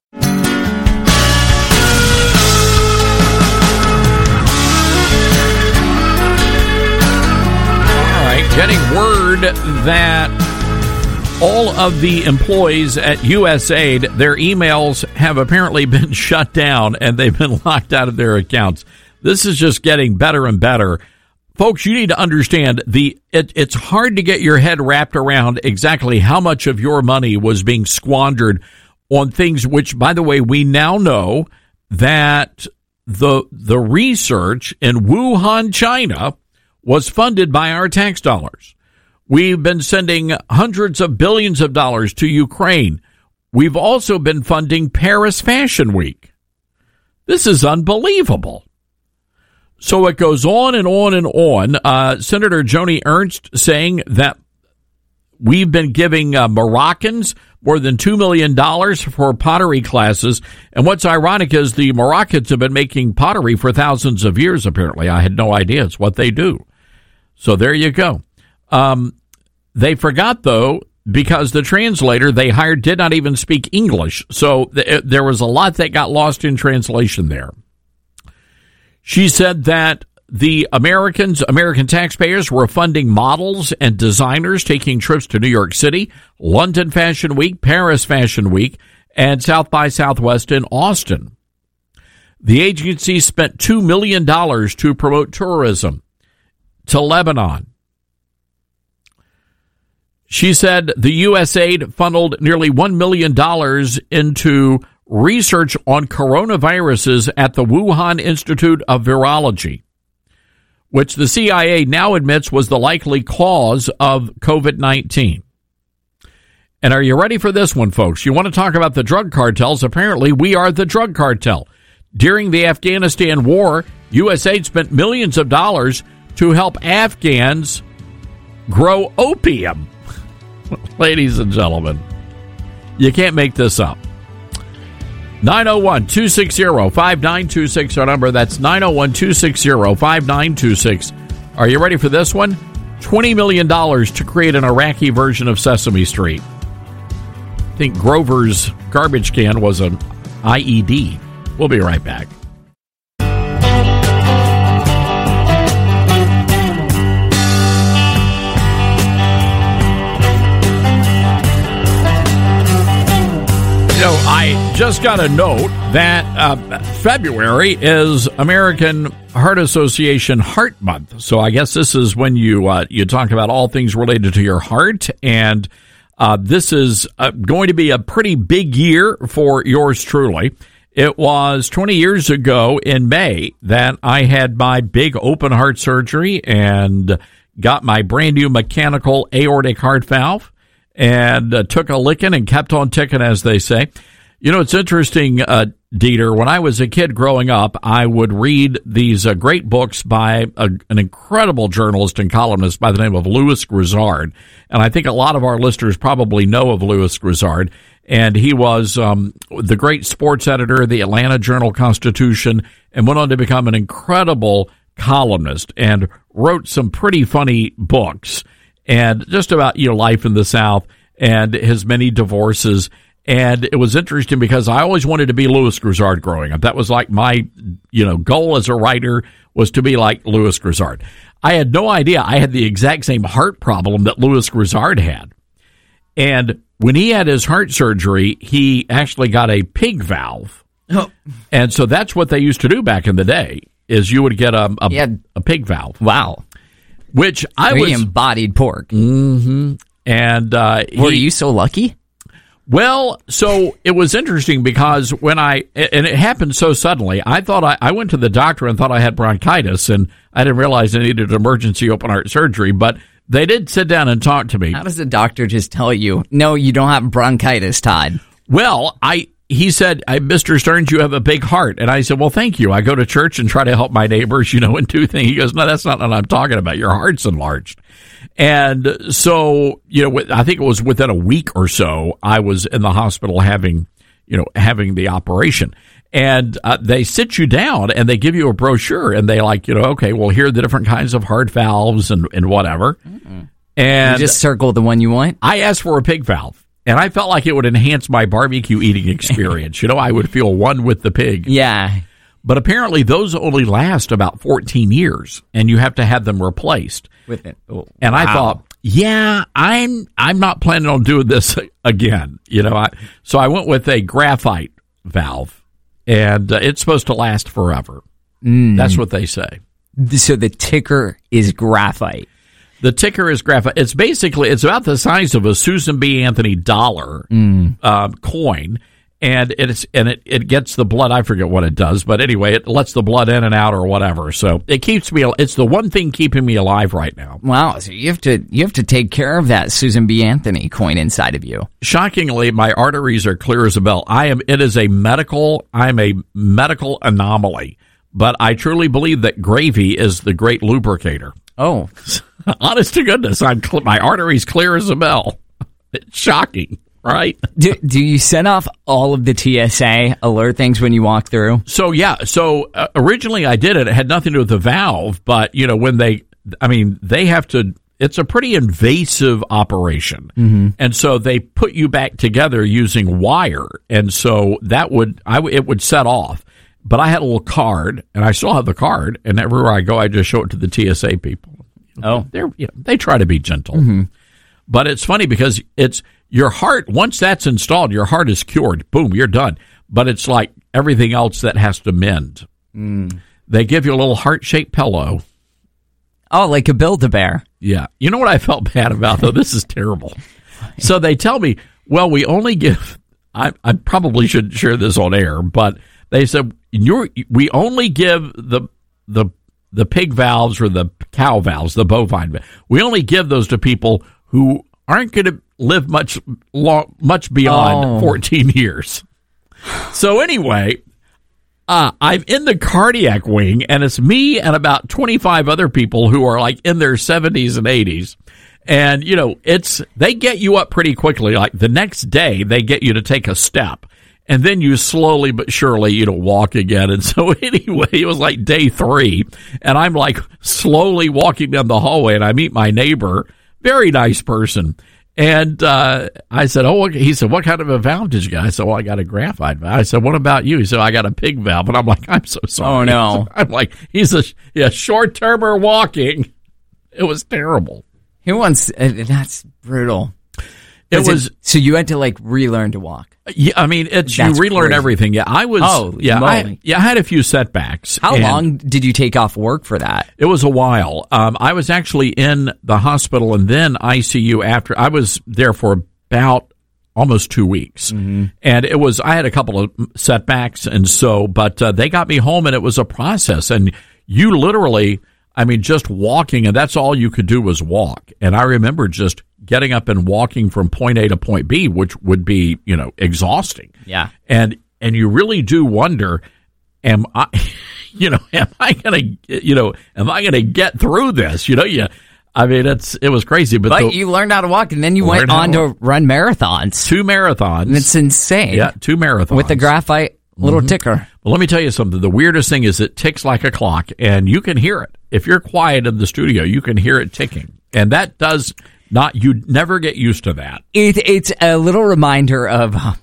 Getting word that all of the employees at U S A I D, their emails have apparently been shut down and they've been locked out of their accounts. This is just getting better and better. Folks, you need to understand the it, it's hard to get your head wrapped around exactly how much of your money was being squandered on things which, by the way, we now know that the the research in Wuhan, China, was funded by our tax dollars. We've been sending hundreds of billions of dollars to Ukraine. We've also been funding Paris Fashion Week. This is unbelievable. So it goes on and on and on. Uh, Senator Joni Ernst saying that we've been giving uh, Moroccans more than two million dollars for pottery classes. And what's ironic is the Moroccans have been making pottery for thousands of years, apparently. I had no idea. It's what they do. So there you go. Um, they forgot, though, because the translator they hired did not even speak English. So th- there was a lot that got lost in translation there. She said that the Americans, American taxpayers, were funding models and designers taking trips to New York City, London Fashion Week, Paris Fashion Week, and South by Southwest in Austin. The agency spent two million dollars to promote tourism to Lebanon. She said the U S A I D funneled nearly one million dollars into research on coronaviruses at the Wuhan Institute of Virology, which the C I A now admits was the likely cause of COVID nineteen. And are you ready for this one, folks? You want to talk about the drug cartels? Apparently, we are the drug cartel. During the Afghanistan war, U S A I D spent millions of dollars to help Afghans grow opium. Ladies and gentlemen, you can't make this up. nine oh one, two six zero, five nine two six, our number. That's nine oh one, two six zero, five nine two six. Are you ready for this one? twenty million dollars to create an Iraqi version of Sesame Street. I think Grover's garbage can was an I E D. We'll be right back. You know, I just got a note that uh, February is American Heart Association Heart Month. So I guess this is when you uh, you talk about all things related to your heart. And uh, this is uh, going to be a pretty big year for yours truly. It was twenty years ago in May that I had my big open heart surgery and got my brand new mechanical aortic heart valve. And uh, took a licking and kept on ticking, as they say. You know, it's interesting, uh, Dieter. When I was a kid growing up, I would read these uh, great books by a, an incredible journalist and columnist by the name of Louis Grizzard. And I think a lot of our listeners probably know of Louis Grizzard. And he was um, the great sports editor of the Atlanta Journal-Constitution and went on to become an incredible columnist and wrote some pretty funny books. And just about, you know, life in the South and his many divorces. And it was interesting because I always wanted to be Louis Grizzard growing up. That was like my, you know, goal as a writer was to be like Louis Grizzard. I had no idea I had the exact same heart problem that Louis Grizzard had. And when he had his heart surgery, he actually got a pig valve. Oh. And so that's what they used to do back in the day, is you would get a, a, yeah. a pig valve. Wow. Which I Very was embodied pork. Mm-hmm. And uh, were he, you so lucky? Well, so it was interesting because when I and it happened so suddenly. I thought I, I went to the doctor and thought I had bronchitis, and I didn't realize I needed emergency open heart surgery. But they did sit down and talk to me. How does the doctor just tell you, no, you don't have bronchitis, Todd? Well, I he said, Mister Stearns, you have a big heart. And I said, well, thank you. I go to church and try to help my neighbors, you know, and do things. He goes, no, that's not what I'm talking about. Your heart's enlarged. And so, you know, I think it was within a week or so, I was in the hospital having, you know, having the operation. And uh, they sit you down and they give you a brochure and they like, you know, okay, well, here are the different kinds of heart valves and, and whatever. Mm-hmm. And you just circle the one you want? I asked for a pig valve. And I felt like it would enhance my barbecue eating experience. You know, I would feel one with the pig. Yeah. But apparently those only last about fourteen years, and you have to have them replaced. With it. Oh, and wow. I thought, yeah, I'm I'm not planning on doing this again. You know, I, so I went with a graphite valve, and uh, it's supposed to last forever. Mm. That's what they say. So the ticker is graphite. The ticker is graphite. It's basically, it's about the size of a Susan B. Anthony dollar mm. uh, coin, and it's and it, it gets the blood. I forget what it does, but anyway, it lets the blood in and out or whatever. So it keeps me. It's the one thing keeping me alive right now. Wow! So you have to you have to take care of that Susan B. Anthony coin inside of you. Shockingly, my arteries are clear as a bell. I am. It is a medical. I'm a medical anomaly, but I truly believe that gravy is the great lubricator. Oh. Honest to goodness, I'm cl- my arteries clear as a bell. It's shocking, right? Do, do you send off all of the T S A alert things when you walk through? So, yeah. So, uh, originally I did it. It had nothing to do with the valve, but, you know, when they, I mean, they have to, it's a pretty invasive operation. Mm-hmm. And so they put you back together using wire. And so that would, I w- it would set off. But I had a little card, and I still have the card, and everywhere I go, I just show it to the T S A people. Oh, they're you know, they try to be gentle, mm-hmm. but it's funny because it's your heart. Once that's installed, your heart is cured. Boom, you're done. But it's like everything else that has to mend. Mm. They give you a little heart-shaped pillow. Oh, like a Build-A-Bear. Yeah. You know what I felt bad about though? This is terrible. So they tell me, well, we only give. I, I probably should share this on air, but they said you're, we only give the the. the pig valves or the cow valves, the bovine, we only give those to people who aren't going to live much long, much beyond oh. fourteen years. So anyway, uh, I'm in the cardiac wing, and it's me and about twenty-five other people who are like in their seventies and eighties. And, you know, it's they get you up pretty quickly. Like the next day, they get you to take a step. And then you slowly but surely, you know, walk again. And so anyway, it was like day three. And I'm like slowly walking down the hallway and I meet my neighbor, very nice person. And uh, I said, oh, he said, what kind of a valve did you get? I said, well, I got a graphite valve. I said, what about you? He said, I got a pig valve. And I'm like, I'm so sorry. Oh, no. I'm like, he's a yeah, short-termer walking. It was terrible. Who wants, uh, that's brutal. It was it, so you had to like relearn to walk. Yeah, I mean, it's That's you relearn crazy. everything. Yeah, I was. Oh, yeah, moly. I, yeah, I had a few setbacks. How long did you take off work for that? It was a while. Um, I was actually in the hospital and then I C U after. I was there for about almost two weeks, mm-hmm. and it was. I had a couple of setbacks, and so, but uh, they got me home, and it was a process. And you literally, I mean, just walking, and that's all you could do was walk. And I remember just getting up and walking from point A to point B, which would be, you know, exhausting. Yeah. And and you really do wonder, am I, you know, am I going to, you know, am I going to get through this? You know, you, I mean, it's it was crazy. But, but the, you learned how to walk, and then you went on to run marathons. Two marathons. It's insane. Yeah, two marathons. With the graphite little mm-hmm. ticker. Well, let me tell you something. The weirdest thing is it ticks like a clock, and you can hear it. If you're quiet in the studio, you can hear it ticking. And that does... Not you never get used to that. It, it's a little reminder of uh,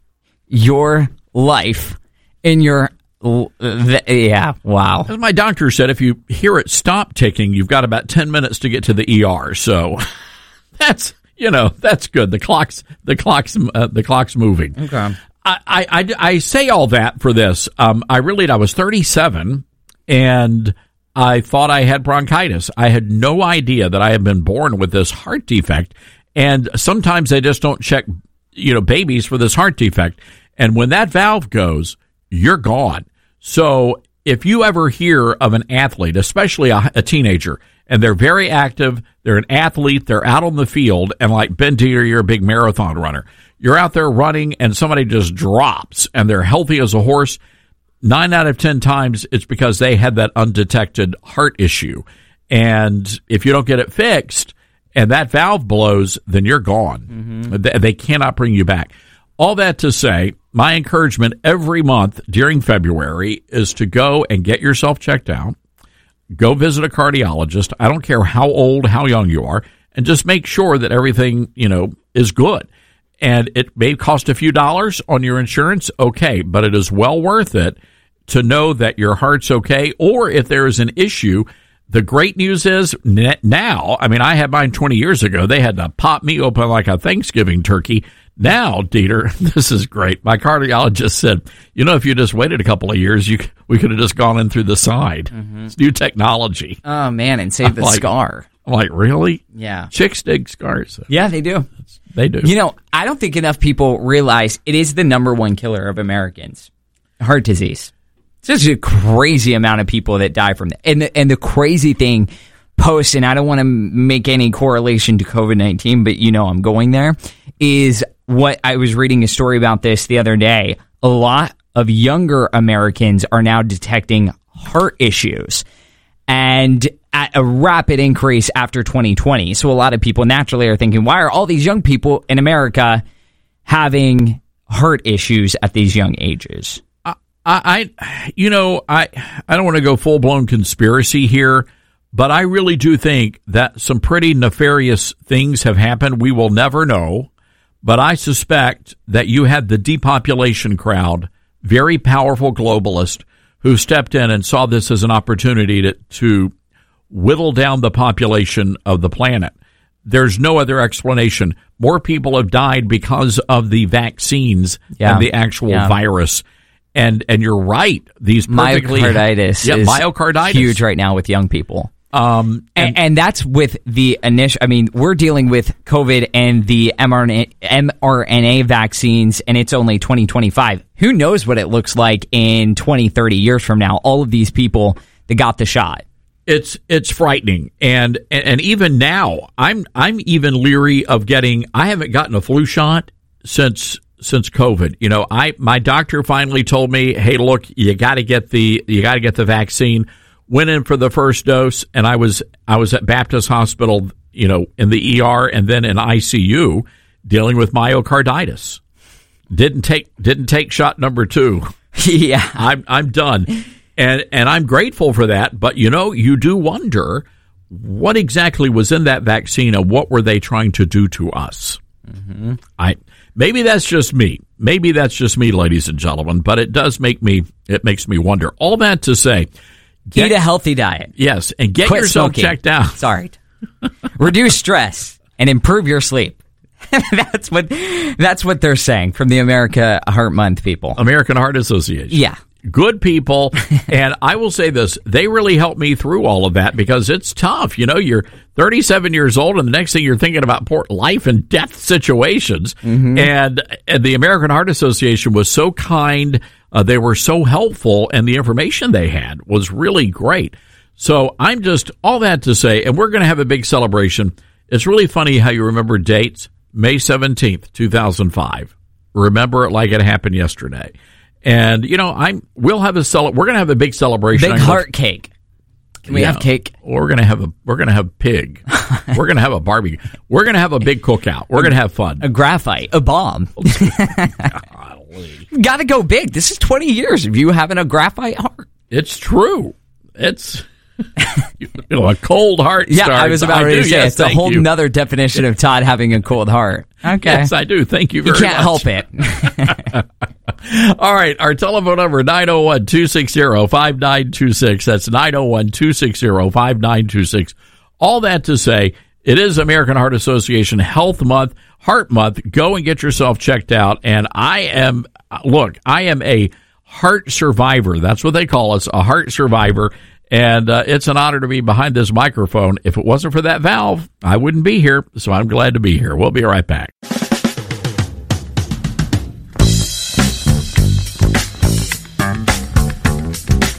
your life in your th- yeah. Wow. As my doctor said, if you hear it stop ticking, you've got about ten minutes to get to the E R. So that's you know that's good. The clock's the clock's uh, the clock's moving. Okay. I, I, I, I say all that for this. Um, I really I was thirty-seven and. I thought I had bronchitis. I had no idea that I had been born with this heart defect. And sometimes they just don't check, you know, babies for this heart defect. And when that valve goes, you're gone. So if you ever hear of an athlete, especially a, a teenager, and they're very active. They're an athlete. They're out on the field, and like Ben Dieter, you're a big marathon runner. You're out there running, and somebody just drops, and they're healthy as a horse. Nine out of ten times, it's because they had that undetected heart issue. And if you don't get it fixed and that valve blows, then you're gone. Mm-hmm. They, they cannot bring you back. All that to say, my encouragement every month during February is to go and get yourself checked out. Go visit a cardiologist. I don't care how old, how young you are, and just make sure that everything, you know, is good. And it may cost a few dollars on your insurance, okay, but it is well worth it to know that your heart's okay, or if there is an issue. The great news is now, I mean, I had mine twenty years ago. They had to pop me open like a Thanksgiving turkey. Now, Dieter, this is great. My cardiologist said, you know, if you just waited a couple of years, you we could have just gone in through the side. Mm-hmm. It's new technology. Oh, man, and save the like, scar. I'm like, really? Yeah. Chicks dig scars. Yeah, they do. They do. You know, I don't think enough people realize it is the number one killer of Americans, heart disease. It's just a crazy amount of people that die from that. And the, and the crazy thing, post, and I don't want to make any correlation to COVID nineteen, but you know I'm going there, is what I was reading a story about this the other day. A lot of younger Americans are now detecting heart issues, and at a rapid increase after twenty twenty. So a lot of people naturally are thinking, why are all these young people in America having heart issues at these young ages? I, I, you know, I, I don't want to go full blown conspiracy here, but I really do think that some pretty nefarious things have happened. We will never know, but I suspect that you had the depopulation crowd, very powerful globalist, who stepped in and saw this as an opportunity to, to whittle down the population of the planet. There's no other explanation. More people have died because of the vaccines yeah. than the actual yeah. virus. And and you're right. These perfectly, myocarditis yeah, is myocarditis. huge right now with young people. Um, and, and, and that's with the initial. I mean, we're dealing with COVID and the mRNA vaccines, and it's only twenty twenty-five. Who knows what it looks like in twenty, thirty years from now? All of these people that got the shot. It's it's frightening, and, and and even now, I'm I'm even leery of getting. I haven't gotten a flu shot since. Since COVID, you know, I my doctor finally told me, "Hey, look, you got to get the you got to get the vaccine." Went in for the first dose, and I was I was at Baptist Hospital, you know, in the E R and then in I C U dealing with myocarditis. Didn't take didn't take shot number two. Yeah, I'm I'm done, and and I'm grateful for that. But you know, you do wonder what exactly was in that vaccine and what were they trying to do to us. Mm-hmm. I. Maybe that's just me. Maybe that's just me, ladies and gentlemen, but it does make me, it makes me wonder. All that to say, get, eat a healthy diet. Yes, and get Quit yourself smoking. checked out. Sorry. Reduce stress and improve your sleep. that's what that's what they're saying from the America Heart Month people. American Heart Association. Yeah. Good people, and I will say this, they really helped me through all of that because it's tough. You know, you're thirty-seven years old, and the next thing you're thinking about poor life and death situations. Mm-hmm. And, and the American Heart Association was so kind. Uh, they were so helpful, and the information they had was really great. So I'm just, all that to say, and we're going to have a big celebration. It's really funny how you remember dates. May seventeenth, two thousand five. Remember it like it happened yesterday. And, you know, I'm. We'll have a cel- We're going to have a big celebration. Big heart cake. Can we yeah. have cake? We're going to have a. We're going to have pig. We're going to have a barbecue. We're going to have a big cookout. We're going to have fun. A graphite, a bomb. Got to go big. This is twenty years of you having a graphite heart. It's true. It's. You know, a cold heart yeah, starts. I was about I to do, say yes, it's a whole nother definition of Todd having a cold heart. Okay. Yes, I do. Thank you very much. You can't much. help it. All right. Our telephone number, nine oh one, two six zero, five nine two six. That's nine oh one, two six zero, five nine two six. All that to say, it is American Heart Association Health Month, Heart Month. Go and get yourself checked out. And I am, look, I am a heart survivor. That's what they call us, a heart survivor. And uh, it's an honor to be behind this microphone. If it wasn't for that valve, I wouldn't be here. So I'm glad to be here. We'll be right back.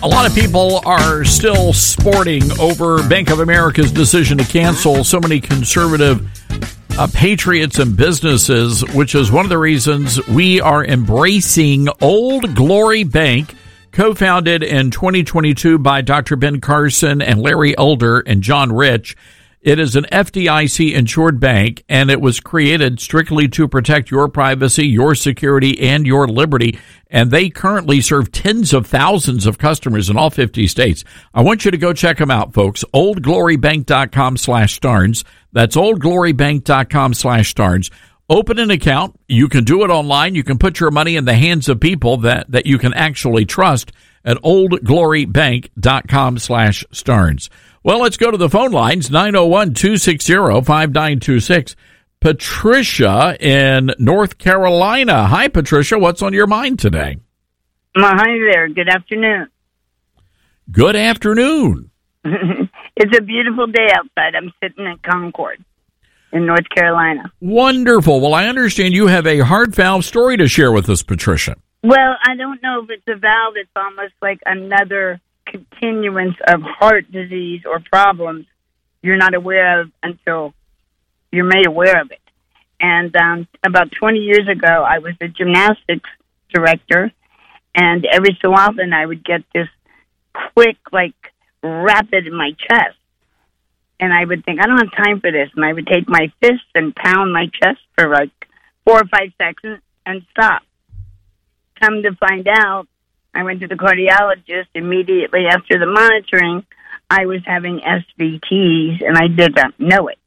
A lot of people are still sporting over Bank of America's decision to cancel so many conservative uh, patriots and businesses, which is one of the reasons we are embracing Old Glory Bank, co-founded in twenty twenty-two by Doctor Ben Carson and Larry Elder and John Rich. It is an F D I C-insured bank, and it was created strictly to protect your privacy, your security, and your liberty. And they currently serve tens of thousands of customers in all fifty states. I want you to go check them out, folks. oldglorybank.com slash Starnes. That's oldglorybank.com slash Starnes. Open an account. You can do it online. You can put your money in the hands of people that, that you can actually trust at oldglorybank.com slash Starnes. Well, let's go to the phone lines, nine oh one, two six zero, five nine two six. Patricia in North Carolina. Hi, Patricia. What's on your mind today? Well, hi there. Good afternoon. Good afternoon. It's a beautiful day outside. I'm sitting at Concord in North Carolina. Wonderful. Well, I understand you have a heart valve story to share with us, Patricia. Well, I don't know if it's a valve. It's almost like another continuance of heart disease or problems you're not aware of until you're made aware of it. And um, about twenty years ago, I was a gymnastics director, and every so often I would get this quick, like, rapid in my chest. And I would think, I don't have time for this. And I would take my fist and pound my chest for like four or five seconds and stop. Come to find out, I went to the cardiologist immediately after the monitoring. I was having S V Ts, and I did not know it.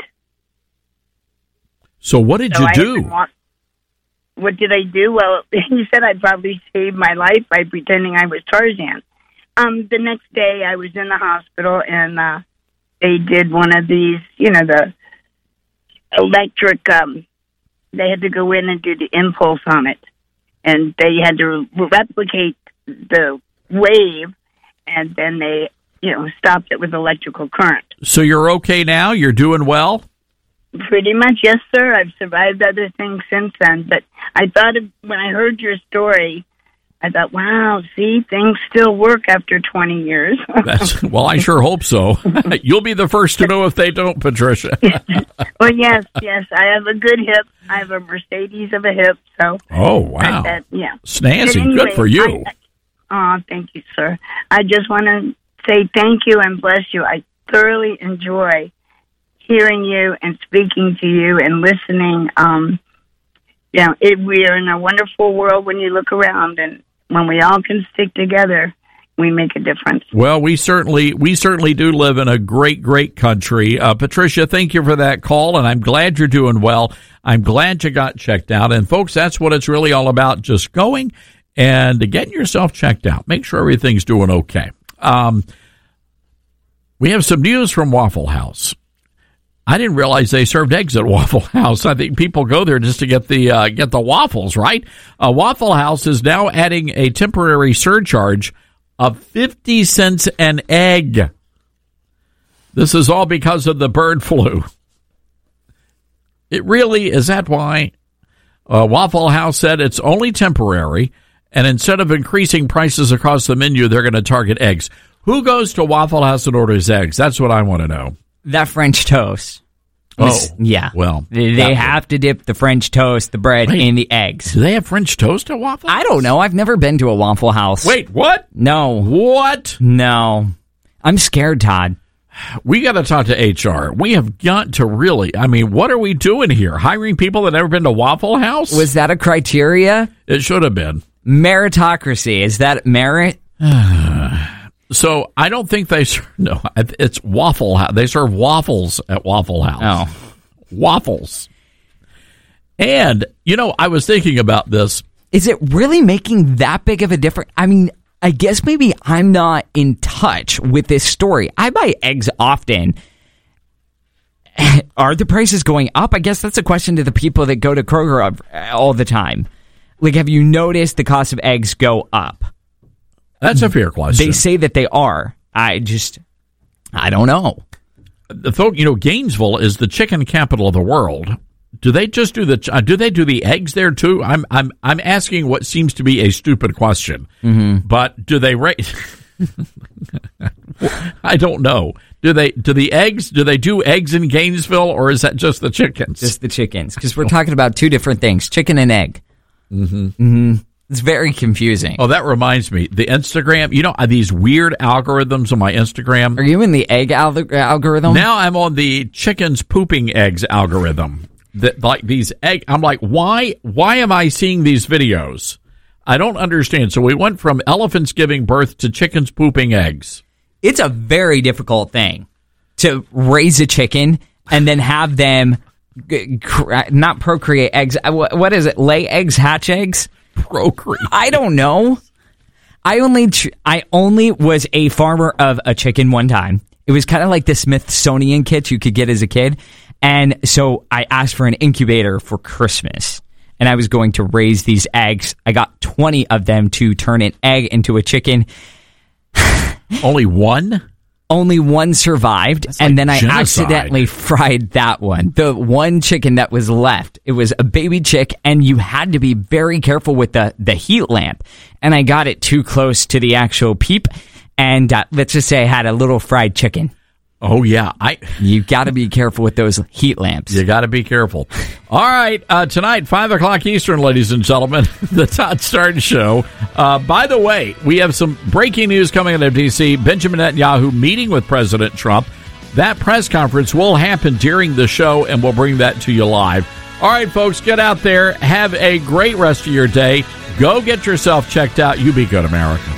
So what did so you I do? Walk- what did I do? Well, he said I'd probably save my life by pretending I was Tarzan. Um, the next day, I was in the hospital, and uh, they did one of these, you know, the electric, um, they had to go in and do the impulse on it. And they had to replicate the wave, and then they, you know, stopped it with electrical current. So you're okay now? You're doing well? Pretty much, yes, sir. I've survived other things since then. But I thought of, when I heard your story, I thought, wow, see, things still work after twenty years. That's, well, I sure hope so. You'll be the first to know if they don't, Patricia. Well, yes, yes. I have a good hip. I have a Mercedes of a hip. So. Oh, wow. That, yeah. Snazzy. Anyway, good for you. I, oh, thank you, sir. I just want to say thank you and bless you. I thoroughly enjoy hearing you and speaking to you and listening. Um, you know, it, we are in a wonderful world when you look around, and when we all can stick together, we make a difference. Well, we certainly we certainly do live in a great, great country. Uh, Patricia, thank you for that call, and I'm glad you're doing well. I'm glad you got checked out. And, folks, that's what it's really all about, just going and getting yourself checked out. Make sure everything's doing okay. Um, we have some news from Waffle House. I didn't realize they served eggs at Waffle House. I think people go there just to get the uh, get the waffles, right? Uh, Waffle House is now adding a temporary surcharge of fifty cents an egg. This is all because of the bird flu. It really is. That why uh, Waffle House said it's only temporary, and instead of increasing prices across the menu, they're going to target eggs. Who goes to Waffle House and orders eggs? That's what I want to know. That French toast. Oh, yeah. Well, they, they have to dip the French toast, the bread, Wait, in the eggs. Do they have French toast at Waffle House? I don't know. I've never been to a Waffle House. Wait, what? No. What? No. I'm scared, Todd. We got to talk to H R. We have got to really, I mean, what are we doing here? Hiring people that never been to Waffle House? Was that a criteria? It should have been. Meritocracy. Is that merit? So I don't think they serve, no, it's Waffle House. They serve waffles at Waffle House. Oh. Waffles. And, you know, I was thinking about this. Is it really making that big of a difference? I mean, I guess maybe I'm not in touch with this story. I buy eggs often. Are the prices going up? I guess that's a question to the people that go to Kroger all the time. Like, have you noticed the cost of eggs go up? That's a fair question. They say that they are. I just, I don't know. The folk, you know, Gainesville is the chicken capital of the world. Do they just do the? Uh, do they do the eggs there too? I'm, I'm, I'm asking what seems to be a stupid question. Mm-hmm. But do they raise? I don't know. Do they do the eggs? Do they do eggs in Gainesville, or is that just the chickens? Just the chickens, because we're talking about two different things: chicken and egg. Mm-hmm. Mm-hmm. It's very confusing. Oh, that reminds me. The Instagram, you know, these weird algorithms on my Instagram. Are you in the egg al- algorithm? Now I'm on the chickens pooping eggs algorithm. That like these egg. I'm like, why? Why am I seeing these videos? I don't understand. So we went from elephants giving birth to chickens pooping eggs. It's a very difficult thing to raise a chicken and then have them g- cr- not procreate eggs. What is it? Lay eggs, hatch eggs? Procreate. I don't know. I only tr- I only was a farmer of a chicken one time. It was kind of like the Smithsonian kits you could get as a kid. And so I asked for an incubator for Christmas. And I was going to raise these eggs. I got twenty of them to turn an egg into a chicken. Only one? Only one survived, That's and like then I genocide. accidentally fried that one. The one chicken that was left, it was a baby chick, and you had to be very careful with the, the heat lamp. And I got it too close to the actual peep, and uh, let's just say I had a little fried chicken. Oh, yeah. I You got to be careful with those heat lamps. You got to be careful. All right. Uh, tonight, five o'clock Eastern, ladies and gentlemen, the Todd Starnes Show. Uh, by the way, we have some breaking news coming out of D C. Benjamin Netanyahu meeting with President Trump. That press conference will happen during the show, and we'll bring that to you live. All right, folks, get out there. Have a great rest of your day. Go get yourself checked out. You be good, America.